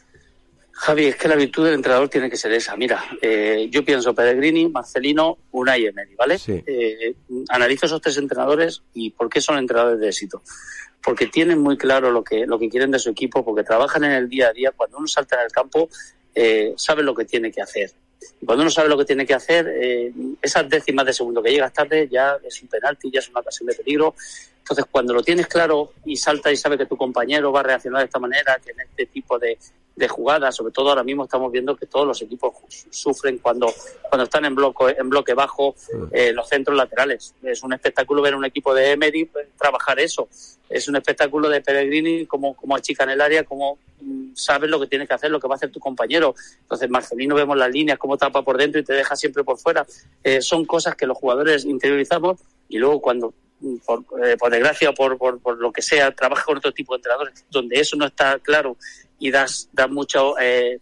Javi, es que la virtud del entrenador tiene que ser esa. Mira, eh, yo pienso Pellegrini, Marcelino, Unai y Emery, ¿vale? Sí. Eh, analizo esos tres entrenadores y por qué son entrenadores de éxito. Porque tienen muy claro lo que lo que quieren de su equipo, porque trabajan en el día a día. Cuando uno salta en el campo, eh, sabe lo que tiene que hacer. Y cuando uno sabe lo que tiene que hacer, eh, esas décimas de segundo que llegas tarde ya es un penalti, ya es una ocasión de peligro. Entonces, cuando lo tienes claro y salta y sabe que tu compañero va a reaccionar de esta manera, que en este tipo de, de jugadas, sobre todo ahora mismo estamos viendo que todos los equipos sufren cuando, cuando están en bloque, en bloque bajo, eh, los centros laterales. Es un espectáculo ver un equipo de Emery pues, trabajar eso. Es un espectáculo de Pellegrini, como, como achican el área, como mm, sabes lo que tienes que hacer, lo que va a hacer tu compañero. Entonces, Marcelino, vemos las líneas, cómo tapa por dentro y te deja siempre por fuera. Eh, son cosas que los jugadores interiorizamos, y luego cuando Por, eh, por desgracia o por, por, por lo que sea, trabaja con otro tipo de entrenadores donde eso no está claro y das, das mucho eh,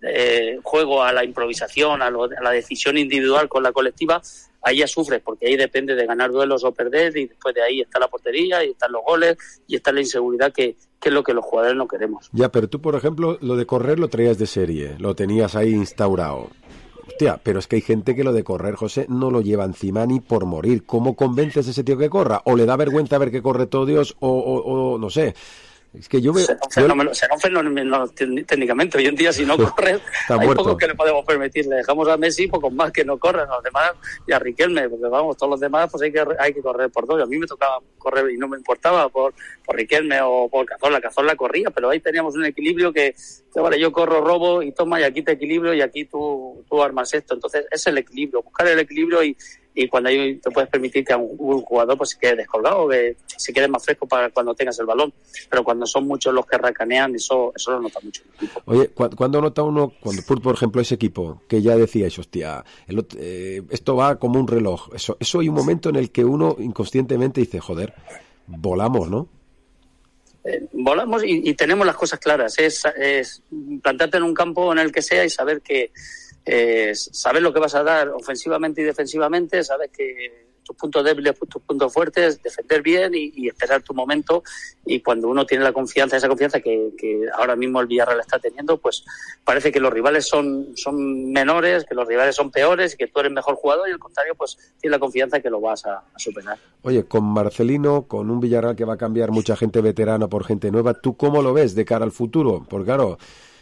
eh, juego a la improvisación, a, lo, a la decisión individual con la colectiva, ahí ya sufres, porque ahí depende de ganar duelos o perder, y después de ahí está la portería, y están los goles, y está la inseguridad, que, que es lo que los jugadores no queremos. Ya, pero tú, por ejemplo, lo de correr lo traías de serie, lo tenías ahí instaurado. Hostia, pero es que hay gente que lo de correr, José, no lo lleva encima ni por morir. ¿Cómo convences a ese tío que corra? ¿O le da vergüenza ver que corre todo Dios? O, o, o no sé. Es que yo veo... Será un fenómeno, será un fenómeno técnicamente. Hoy en día, si no corres, hay muerto. Pocos que le podemos permitir. Le dejamos a Messi, pocos más que no corren. Los demás, y a Riquelme, porque vamos, todos los demás, pues hay que hay que correr por dos. A mí me tocaba correr y no me importaba por, por Riquelme o por Cazorla. Cazorla corría, pero ahí teníamos un equilibrio que, que, vale, yo corro, robo y toma, y aquí te equilibrio, y aquí tú, tú armas esto. Entonces, es el equilibrio, buscar el equilibrio, y y cuando ahí te puedes permitir que un, un jugador pues se quede descolgado, que se quede más fresco para cuando tengas el balón, pero cuando son muchos los que racanean, eso eso lo nota mucho el equipo. Oye, ¿cu ¿cuándo nota uno, cuando por ejemplo ese equipo que ya decíais, hostia, el, eh, esto va como un reloj, eso eso hay un momento en el que uno inconscientemente dice, joder, volamos, ¿no? eh, volamos y, y tenemos las cosas claras. Es, es plantarte en un campo en el que sea y saber que eh, saber lo que vas a dar ofensivamente y defensivamente, sabes que tus puntos débiles, tus puntos fuertes, defender bien y, y esperar tu momento. Y cuando uno tiene la confianza, esa confianza que, que ahora mismo el Villarreal está teniendo, pues parece que los rivales son, son menores, que los rivales son peores y que tú eres mejor jugador, y al contrario, pues tienes la confianza que lo vas a, a superar. Oye, con Marcelino, con un Villarreal que va a cambiar mucha gente veterana por gente nueva, ¿tú cómo lo ves de cara al futuro? Porque claro,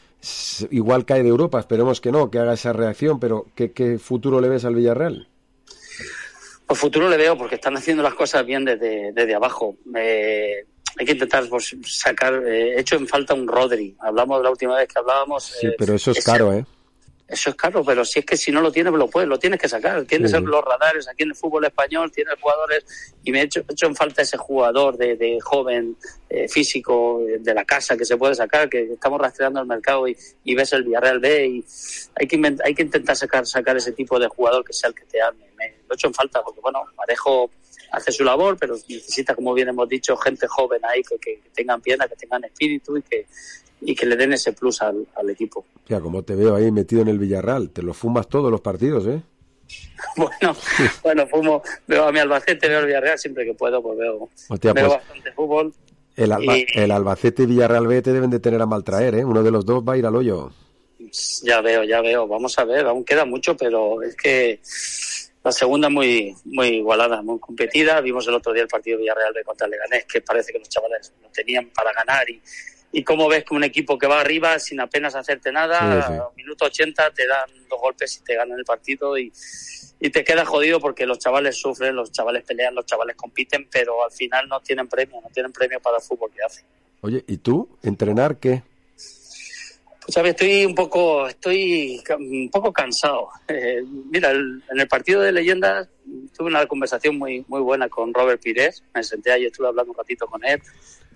igual cae de Europa, esperemos que no, que haga esa reacción, pero ¿qué, qué futuro le ves al Villarreal? Pues futuro le veo porque están haciendo las cosas bien desde, desde abajo. Eh, hay que intentar pues, sacar... He eh, hecho en falta un Rodri. Hablamos de la última vez que hablábamos... Sí, eh, pero eso es ese, caro, ¿eh? Eso es caro, pero si es que si no lo tienes, lo puedes, lo tienes que sacar. Tienes sí. los radares aquí en el fútbol español, tienes jugadores... Y me he hecho, he hecho en falta ese jugador de, de joven, eh, físico, de la casa que se puede sacar, que estamos rastreando el mercado y, y ves el Villarreal B y hay que, invent, hay que intentar sacar sacar ese tipo de jugador que sea el que te ame. Me, lo he hecho en falta porque, bueno, Parejo hace su labor, pero necesita, como bien hemos dicho, gente joven ahí que, que, que tengan piernas, que tengan espíritu y que y que le den ese plus al, al equipo. Ya, como te veo ahí metido en el Villarreal, te lo fumas todos los partidos, ¿eh? Bueno, bueno, fumo, veo a mi Albacete, veo el Villarreal siempre que puedo, pues veo, Hostia, veo pues, bastante fútbol. El, Alba, y, el Albacete y Villarreal B te deben de tener a mal traer, ¿eh? Uno de los dos va a ir al hoyo. Ya veo, ya veo, vamos a ver, aún queda mucho, pero es que la segunda es muy, muy igualada, muy competida. Vimos el otro día el partido Villarreal B contra Leganés, que parece que los chavales lo tenían para ganar y Y cómo ves que un equipo que va arriba sin apenas hacerte nada, sí, sí. a minuto ochenta te dan dos golpes y te ganan el partido y, y te quedas jodido porque los chavales sufren, los chavales pelean, los chavales compiten, pero al final no tienen premio, no tienen premio para el fútbol que hacen. Oye, ¿y tú? ¿Entrenar qué? Pues sabes, estoy un poco, estoy un poco cansado. Eh, mira, el, en el partido de leyendas tuve una conversación muy, muy buena con Robert Pires, me senté ahí, estuve hablando un ratito con él.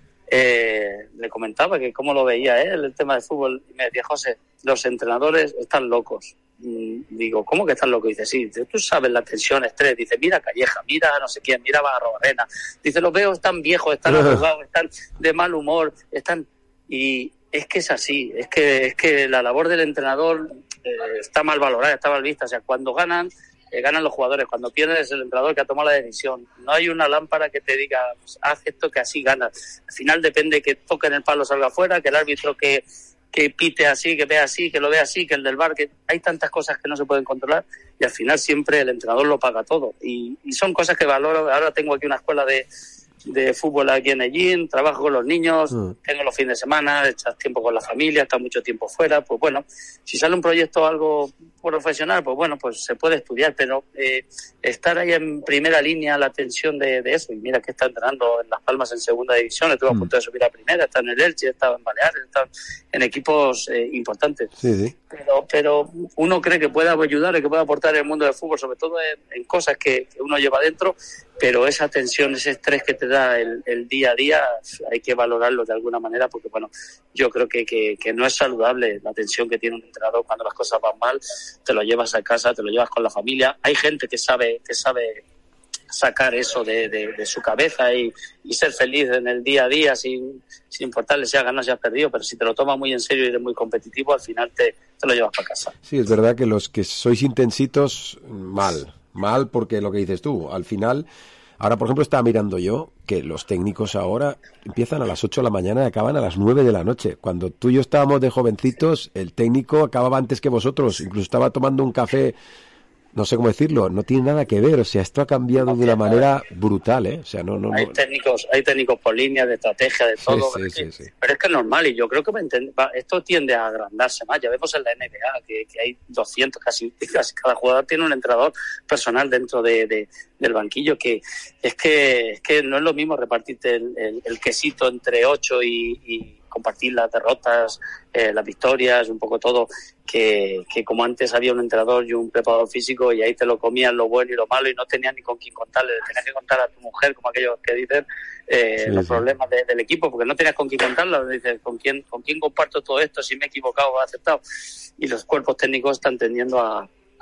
Eh, le comentaba que cómo lo veía él, el tema del fútbol, y me decía, José, los entrenadores están locos. Y digo, ¿cómo que están locos? Y dice, sí, tú sabes la tensión, estrés. Dice, mira Calleja, mira no sé quién, mira Barbarena. Dice, los veo, están viejos, están arrugados, están de mal humor, están... Y es que es así, es que es que la labor del entrenador eh, está mal valorada, está mal vista. O sea, cuando ganan, eh, ganan los jugadores, cuando pierden es el entrenador que ha tomado la decisión. No hay una lámpara que te diga, pues, haz esto que así ganas. Al final depende que toquen el palo, salga afuera, que el árbitro que, que pite así, que vea así, que lo vea así, que el del V A R, que hay tantas cosas que no se pueden controlar y al final siempre el entrenador lo paga todo. Y, y son cosas que valoro. Ahora tengo aquí una escuela de... de fútbol aquí en Ellín, trabajo con los niños, mm. tengo los fines de semana, echas tiempo con la familia, estás mucho tiempo fuera, pues bueno, si sale un proyecto algo profesional, pues bueno, pues se puede estudiar, pero eh, estar ahí en primera línea, la tensión de, de eso, y mira que está entrenando en Las Palmas en segunda división, estuvo mm. a punto de subir a primera, está en el Elche, está en Baleares, está en equipos eh, importantes. Sí, sí. Pero, pero uno cree que puede ayudar y que puede aportar en el mundo del fútbol, sobre todo en, en cosas que, que uno lleva dentro, pero esa tensión, ese estrés que te da el, el día a día, hay que valorarlo de alguna manera, porque bueno, yo creo que, que, que no es saludable la tensión que tiene un entrenador cuando las cosas van mal, te lo llevas a casa, te lo llevas con la familia. Hay gente que sabe, que sabe sacar eso de, de, de su cabeza y, y ser feliz en el día a día sin, sin importarle si has ganado o si has perdido, pero si te lo tomas muy en serio y eres muy competitivo, al final te, te lo llevas para casa. Sí, es verdad que los que sois intensitos, mal, mal porque lo que dices tú, al final... Ahora, por ejemplo, estaba mirando yo que los técnicos ahora empiezan a las ocho de la mañana y acaban a las nueve de la noche. Cuando tú y yo estábamos de jovencitos, el técnico acababa antes que vosotros. Incluso estaba tomando un café, no sé cómo decirlo, no tiene nada que ver. O sea, esto ha cambiado no, de una manera brutal, ¿eh? O sea, no, no, hay no... técnicos, hay técnicos por línea, de estrategia, de todo. Sí, pero, sí, es que, sí, sí. pero es que es normal y yo creo que esto tiende a agrandarse más. Ya vemos en la N B A que, que hay doscientos, casi, casi cada jugador tiene un entrenador personal dentro de, de del banquillo, que es que es que no es lo mismo repartirte el, el, el quesito entre ocho y, y compartir las derrotas, eh, las victorias, un poco todo, que, que como antes había un entrenador y un preparador físico y ahí te lo comían lo bueno y lo malo y no tenías ni con quién contarle, tenías que contar a tu mujer, como aquellos que dicen, eh, sí, los sí. problemas de, del equipo, porque no tenías con quién contarlo, dices, ¿con quién, con quién comparto todo esto? Si me he equivocado o he aceptado. Y los cuerpos técnicos están tendiendo a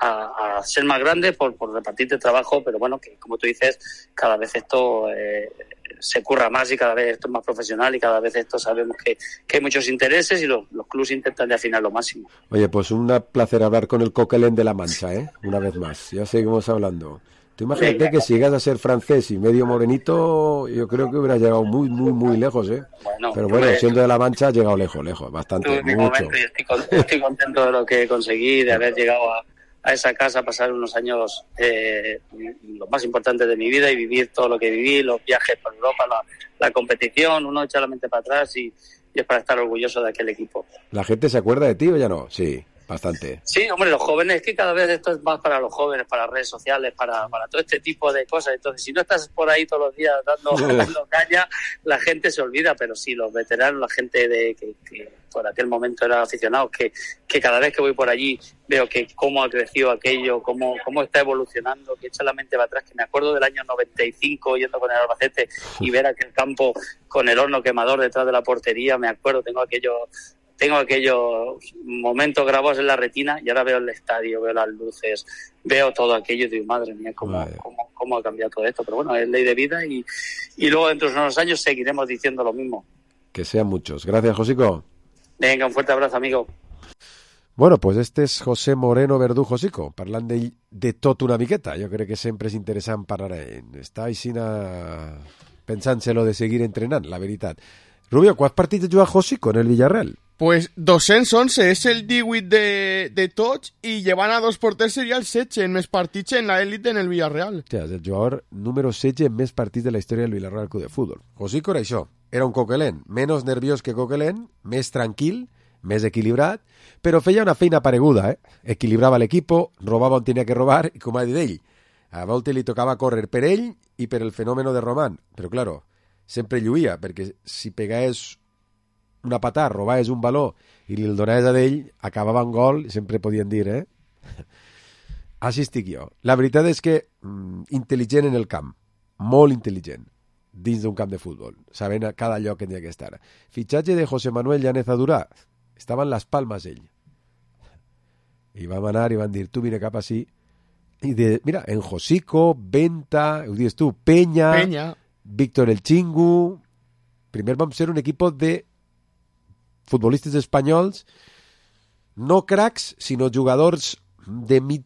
a, a ser más grandes por, por repartirte trabajo, pero bueno, que como tú dices, cada vez esto eh, se curra más y cada vez esto es más profesional y cada vez esto sabemos que, que hay muchos intereses y los, los clubes intentan de afinar lo máximo. Oye, pues un placer hablar con el Coquelin de la Mancha, ¿eh? Una vez más, ya seguimos hablando. Tú imagínate que si llegas a ser francés y medio morenito, yo creo que hubiera llegado muy, muy, muy lejos, ¿eh? Bueno, pero bueno, siendo de la Mancha, has llegado lejos, lejos, bastante, mucho. Momento y estoy, estoy contento de lo que conseguí, de haber llegado a, a esa casa, pasar unos años eh, los más importantes de mi vida y vivir todo lo que viví, los viajes por Europa, la, la competición, uno echa la mente para atrás y, y es para estar orgulloso de aquel equipo. ¿La gente se acuerda de ti o ya no? Sí. Bastante. Sí, hombre, los jóvenes, es que cada vez esto es más para los jóvenes, para redes sociales, para, para todo este tipo de cosas. Entonces, si no estás por ahí todos los días dando, dando caña, la gente se olvida, pero sí, los veteranos, la gente de que, que por aquel momento era aficionados, que, que cada vez que voy por allí veo que cómo ha crecido aquello, cómo, cómo está evolucionando, que echa la mente para atrás, que me acuerdo del año noventa y cinco yendo con el Albacete y ver aquel campo con el horno quemador detrás de la portería, me acuerdo, tengo aquello... Tengo aquellos momentos grabados en la retina y ahora veo el estadio, veo las luces, veo todo aquello y digo, madre mía, cómo, cómo, cómo ha cambiado todo esto. Pero bueno, es ley de vida y, y luego dentro de unos años seguiremos diciendo lo mismo. Que sean muchos. Gracias, Josico. Venga, un fuerte abrazo, amigo. Bueno, pues este és José Moreno Verdú Josico, parlant de, de tot una miqueta. Jo crec que sempre és interessant parlar en estar així pensant-se-lo de seguir entrenant, la veritat. Rubio, ¿cuántos partidos juega Josico en el Villarreal? Pues dos-cents onze, és el divuit de, de tots i llevant a dos porters seria el setze en més partits en la élite en el Villarreal. Hòstia, és el jugador número setze en més partits de la història del Villarreal Club de Fútbol. Josico era això, era un Coquelin, menys nerviós que Coquelin, més tranquil, més equilibrat, però feia una feina pareguda, eh? Equilibrava l'equip, robava on tenia que robar, i com ha dit ell, a voltes li tocava córrer per ell i per el fenòmeno de Román, però claro, sempre lluïa, perquè si pegaés una patada, robaves un baló i li el donaves a d'ell, acabava en gol i sempre podien dir, eh? Així estic jo. La veritat és que mm, intel·ligent en el camp, molt intel·ligent, dins d'un camp de futbol, sabent a cada lloc que tenia que estar. Fitxatge de José Manuel Llanes Adurà, estava en les Palmes ell. I vam anar i van dir, tu vine cap així, i de, mira, en Josico, Venta, ho dius tu, Peña, Peña, Víctor el Chingu. Primer vam ser un equip de futbolistes espanyols, no cracs, sinó jugadors de mig...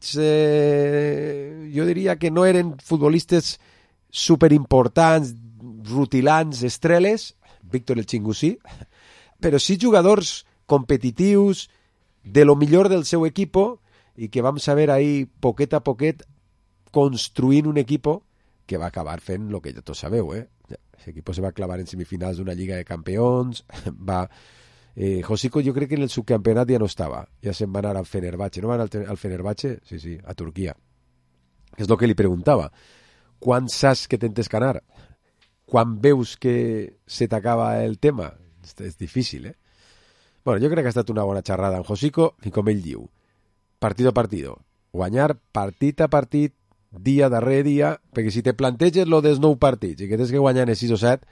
Eh, jo diria que no eren futbolistes superimportants, rutilants, estreles, Víctor el Chingu sí, però sí jugadors competitius, de lo millor del seu equip, i que vam saber ahí, poquet a poquet, construint un equip que va acabar fent el que ja tots sabeu, eh? Ese equip se va clavar en semifinals d'una Lliga de Campions, va... Eh, Josico jo crec que en el subcampionat ja no estava, ja se'n va anar al Fenerbahce, no va anar al Fenerbahce? Sí, sí, a Turquia. És el que li preguntava. Quan saps que tens que anar? Quan veus que se t'acaba el tema? És difícil, eh? Bueno, jo crec que ha estat una bona xerrada amb Josico i com ell diu, partido a partido, guanyar partit a partit, dia darrere dia, perquè si te planteges lo dels nou partits i que tens que guanyar en sis o set,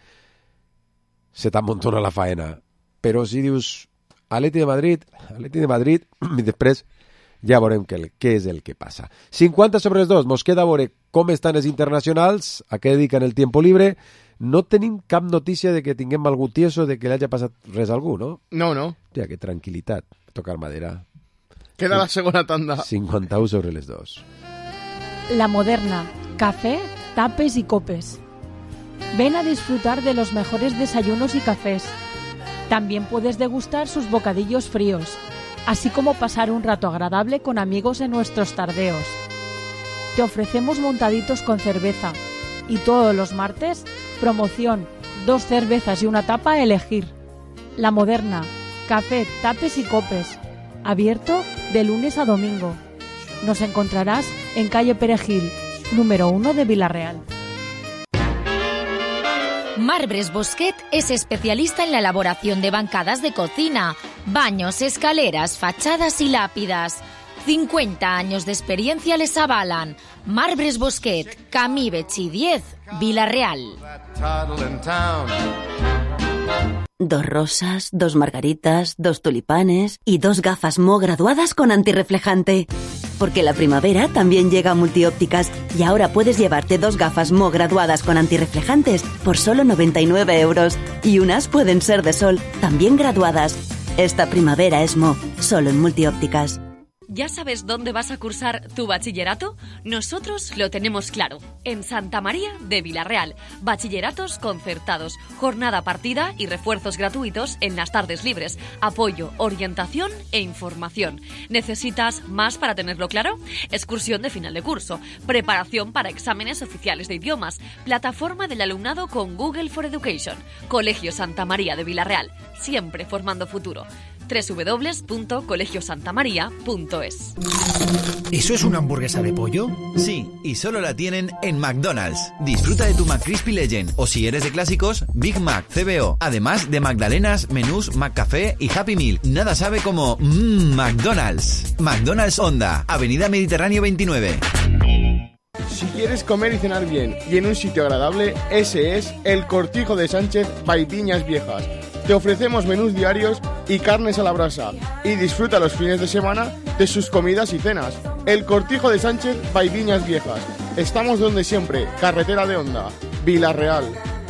se t'amontona la faena. Però si dius Atleti de Madrid, Atleti de Madrid, i després ja veurem què, què és el que passa. cinquanta sobre els dos, mos queda a veure com estan els internacionals, a què dediquen el tiempo libre. No tenim cap notícia de que tinguem algú tieso, de que li hagi passat res a algú, no? No, no. Ja, que tranquil·litat, tocar madera. Queda la segona tanda. cinquanta-u sobre les dos. La Moderna, café, tapes y copes. Ven a disfrutar de los mejores desayunos y cafés. También puedes degustar sus bocadillos fríos, así como pasar un rato agradable con amigos en nuestros tardeos. Te ofrecemos montaditos con cerveza y todos los martes, promoción, dos cervezas y una tapa a elegir. La Moderna, café, tapes y copes, abierto de lunes a domingo. Nos encontrarás en calle Perejil, número uno de Vila-real. Marbres Bosquet es especialista en la elaboración de bancadas de cocina, baños, escaleras, fachadas y lápidas. cincuenta años de experiencia les avalan. Marbres Bosquet, Camí Betxí diez, Vila-real. Dos rosas, dos margaritas, dos tulipanes y dos gafas Mo graduadas con antirreflejante. Porque la primavera también llega a Multiópticas y ahora puedes llevarte dos gafas M O graduadas con antirreflejantes por solo noventa y nueve euros. Y unas pueden ser de sol, también graduadas. Esta primavera es M O, solo en Multiópticas. ¿Ya sabes dónde vas a cursar tu bachillerato? Nosotros lo tenemos claro. En Santa María de Vilarreal. Bachilleratos concertados, jornada partida y refuerzos gratuitos en las tardes libres. Apoyo, orientación e información. ¿Necesitas más para tenerlo claro? Excursión de final de curso. Preparación para exámenes oficiales de idiomas. Plataforma del alumnado con Google for Education. Colegio Santa María de Vilarreal. Siempre formando futuro. doble u doble u doble u punto colegio santa maría punto es. ¿Eso es una hamburguesa de pollo? Sí, y solo la tienen en McDonald's. Disfruta de tu McCrispy Legend, o si eres de clásicos, Big Mac, C B O, además de magdalenas, menús, McCafé y Happy Meal. Nada sabe como mmm, McDonald's. McDonald's Honda, Avenida Mediterráneo veintinueve. Si quieres comer y cenar bien y en un sitio agradable, ese es el Cortijo de Sánchez by Viñas Viejas. Te ofrecemos menús diarios y carnes a la brasa y disfruta los fines de semana de sus comidas y cenas. El Cortijo de Sánchez by Viñas Viejas. Estamos donde siempre, carretera de Honda, Vilarreal.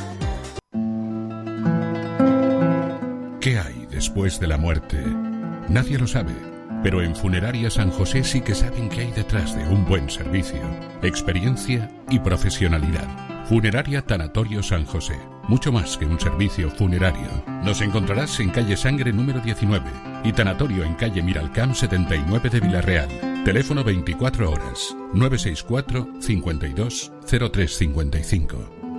¿Qué hay después de la muerte? Nadie lo sabe, pero en Funeraria San José sí que saben qué hay detrás de un buen servicio, experiencia y profesionalidad. Funeraria Tanatorio San José. Mucho más que un servicio funerario. Nos encontrarás en calle Sangre número diecinueve y Tanatorio en calle Miralcamp setenta y nueve de Vilarreal. Teléfono veinticuatro horas, nueve seis cuatro, cincuenta y dos, cero tres cincuenta y cinco.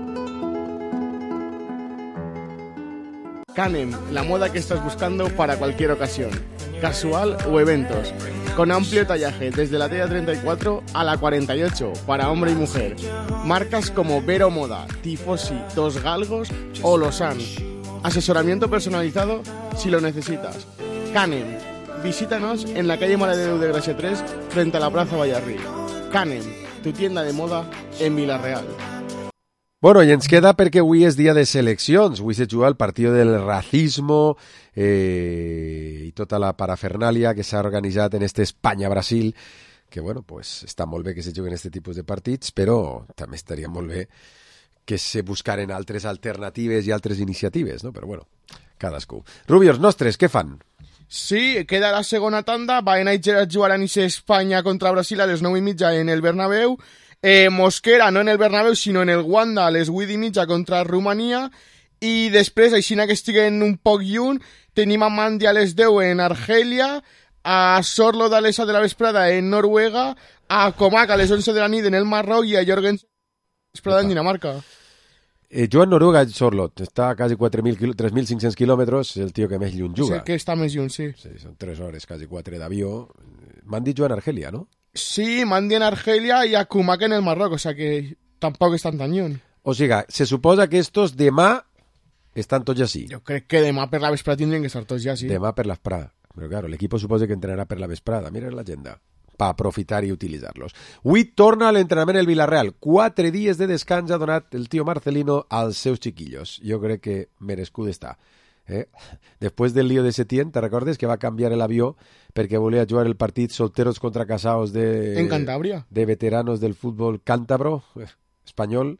Canem, la moda que estás buscando para cualquier ocasión, casual o eventos, con amplio tallaje desde la talla treinta y cuatro a la cuarenta y ocho para hombre y mujer. Marcas como Vero Moda, Tifosi, Dos Galgos o Losan. Asesoramiento personalizado si lo necesitas. Canem, visítanos en la calle Mare de Déu de Gràcia tres frente a la Plaza Vallarrí. Canem, tu tienda de moda en Vilarreal. Bueno, i ens queda perquè avui és dia de seleccions. Avui se juga el partit del racismo eh, i tota la parafernàlia que s'ha organitzat en este Espanya-Brasil, que bueno, pues està molt bé que se juguen aquest tipus de partits, però també estaria molt bé que se buscaren altres alternatives i altres iniciatives, no? Però bueno, cadascú. Rubi, els nostres, què fan? Sí, queda la segona tanda. Baena-Iger jugaran a Espanya contra Brasil a les nou i mitja en el Bernabéu. Eh, Mosquera, no en el Bernabéu, sinó en el Wanda, a les vuit i mitja contra Romania, i després, així que estiguen un poc lluny, tenim a Mandi a les deu en Argèlia, a Sorlo d'Alessa de la vesprada en Noruega, a Comac a les onze de la nit en el Marroc i a Jorgens a la vesprada en Dinamarca. Eh, juga en Noruega, Sorlot, està a quasi quatre mil, tres mil cinc-cents quilòmetres, és el tio que més lluny juga. És el que està més lluny, sí. Sí, són tres hores, quasi quatre d'avió. Mandi juga en Argèlia, no? Sí, Mandi en Argelia y a Kumak en el Marroc, o sea que tampoco están tan lluny. O sigui, se suposa que estos demà estan tots ja sí. Jo crec que demà per la vesprada tindrien que estar tots ja sí. Demà per la vesprada. Però claro, l'equip suposa que entrenarà per la vesprada. Mira l'agenda. Per aprofitar i utilitzar-los. Avui torna a l'entrenament el Villarreal. Quatre dies de descans ha donat el tio Marcelino als seus chiquillos. Jo crec que merescut està. Eh? Després del lío de Setién, te recordes que va canviar el avió perquè volia jugar el partit solteros contra casados de, en Cantabria, de veteranos del fútbol cántabro eh, español.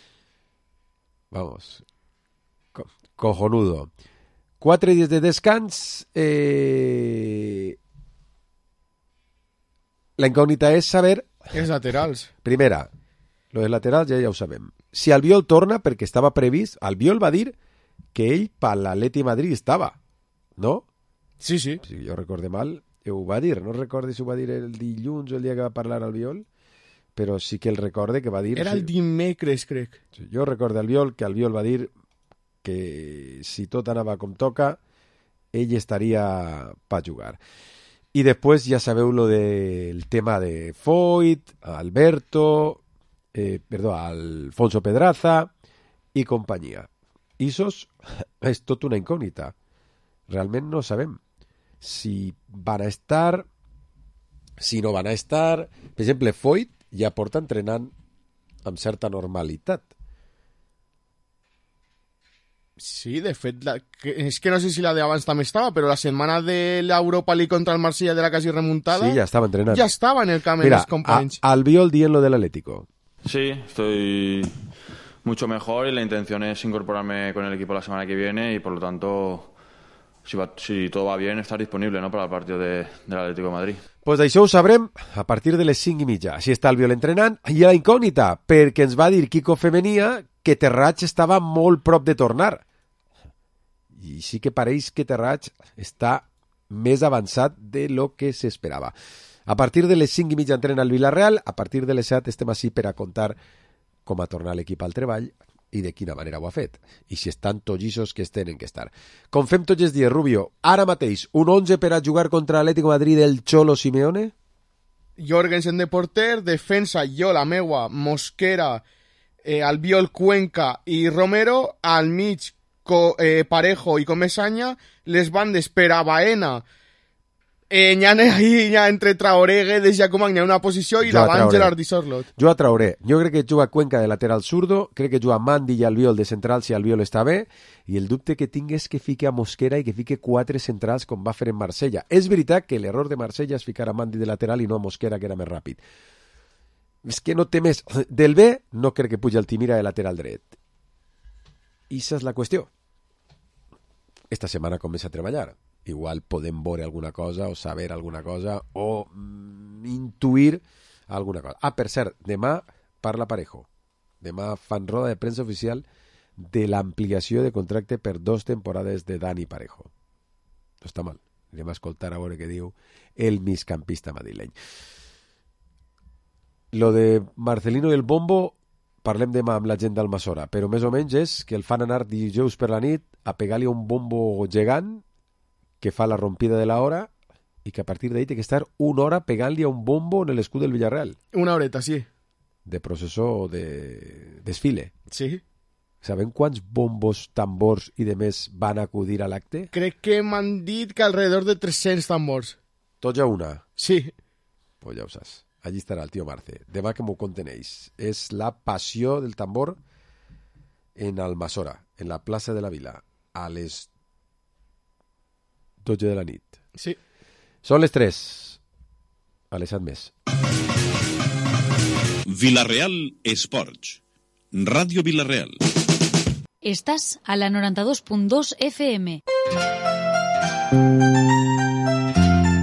Vamos, co cojonudo. Quatre dies de descans. Eh... La incògnita és saber... Els laterals. Primera, lo dels laterals ja, ja ho sabem. Si Albiol torna, perquè estava previst, Albiol va dir que ell per l'Atleti Madrid estava, no? Sí, sí. Si jo recorde mal, ho va dir, no recordo si ho va dir el dilluns o el dia que va parlar Albiol, però sí que el recorde que va dir... Era el dimecres, crec. Sí, jo recorde Albiol que Albiol va dir que si tot anava com toca, ell estaria per jugar. I després ja sabeu lo del tema de Foyt, Alberto, eh, perdó, Alfonso Pedraza i companyia. Isos és tot una incògnita. Realment no sabem si van a estar, si no van a estar. Per exemple, Foyt ja porta entrenant amb certa normalitat. Sí, de fet, la, que, és que no sé si la d'abans també estava, però la setmana de l'Europa League contra el Marsella de la quasi remuntada... Sí, ya estaba entrenando. Ya estaba en el camp en los companys. Mira, Albiol di en lo del Atlético. Sí, estoy mucho mejor y la intención es incorporarme con el equipo la semana que viene y por lo tanto, si, va, si todo va bien, estar disponible, ¿no?, para el partido de, del Atlético de Madrid. Pues d'això ho sabrem a partir de les cinc i mitja. Així està Albiol entrenant i a la incògnita, perquè ens va dir Quico Femenia que Terrats estava molt prop de tornar. I sí que pareix que Terrats està més avançat de lo que s'esperava. A partir de les cinc i mitja entrena el Villarreal, a partir de les set estem així per a contar com ha tornat l'equip al treball i de quina manera ho ha fet. I si estan tots lliços que es tenen que estar. Com fem tots els dies, Rubio, ara mateix, un onze per a jugar contra l'Atlético de Madrid del Cholo Simeone? Jorgensen de porter, defensa, jo, la meua, Mosquera, eh, Albiol, Cuenca i Romero, al mig, co, eh, Parejo i Comesaña, les bandes per a Baena, eh, n'hi ha ahí, n'hi ha entre Traoré, Guedes, Jacomany, n'hi ha una posició i davant Gerard i Sorlot. Jo a Traoré, jo crec que juga Cuenca de lateral zurdo, crec que juga Mandi i Albiol de central si Albiol està bé, i el dubte que tinc és que fique a Mosquera i que fique quatre centrals com va fer en Marsella. És veritat que l'error de Marsella és ficar a Mandi de lateral i no a Mosquera, que era més ràpid. És que no té més. Del B, no crec que puja el Timira de lateral dret. I aquesta és la qüestió. Esta setmana comença a treballar. Igual podem veure alguna cosa o saber alguna cosa o mm, intuir alguna cosa. Ah, per cert, demà parla Parejo. Demà fan roda de premsa oficial de l'ampliació de contracte per dos temporades de Dani Parejo. No està mal. Anem a escoltar a veure què diu el migcampista madrileny. Lo de Marcelino i el Bombo parlem demà amb la gent d'Almassora, però més o menys és que el fan anar dijous per la nit a pegar-li un bombo gegant que fa la rompida de la hora i que a partir d'ahí té que estar una hora pegant-li a un bombo en l'escut del Villarreal. Una horeta, sí. De processó o de desfile. Sí. Sabem quants bombos, tambors i de més van acudir a l'acte? Crec que m'han dit que alrededor de tres-cents tambors. Tots a una? Sí. Pues ja ho saps. Allí estarà el tio Marce. Demà que m'ho conten ells. És la passió del tambor en Almassora, en la plaça de la Vila, a les dotze de la nit. Sí. Són les tres. A les set més. Villarreal Esports. Ràdio Villarreal. Estás a la noranta dos punt dos F M.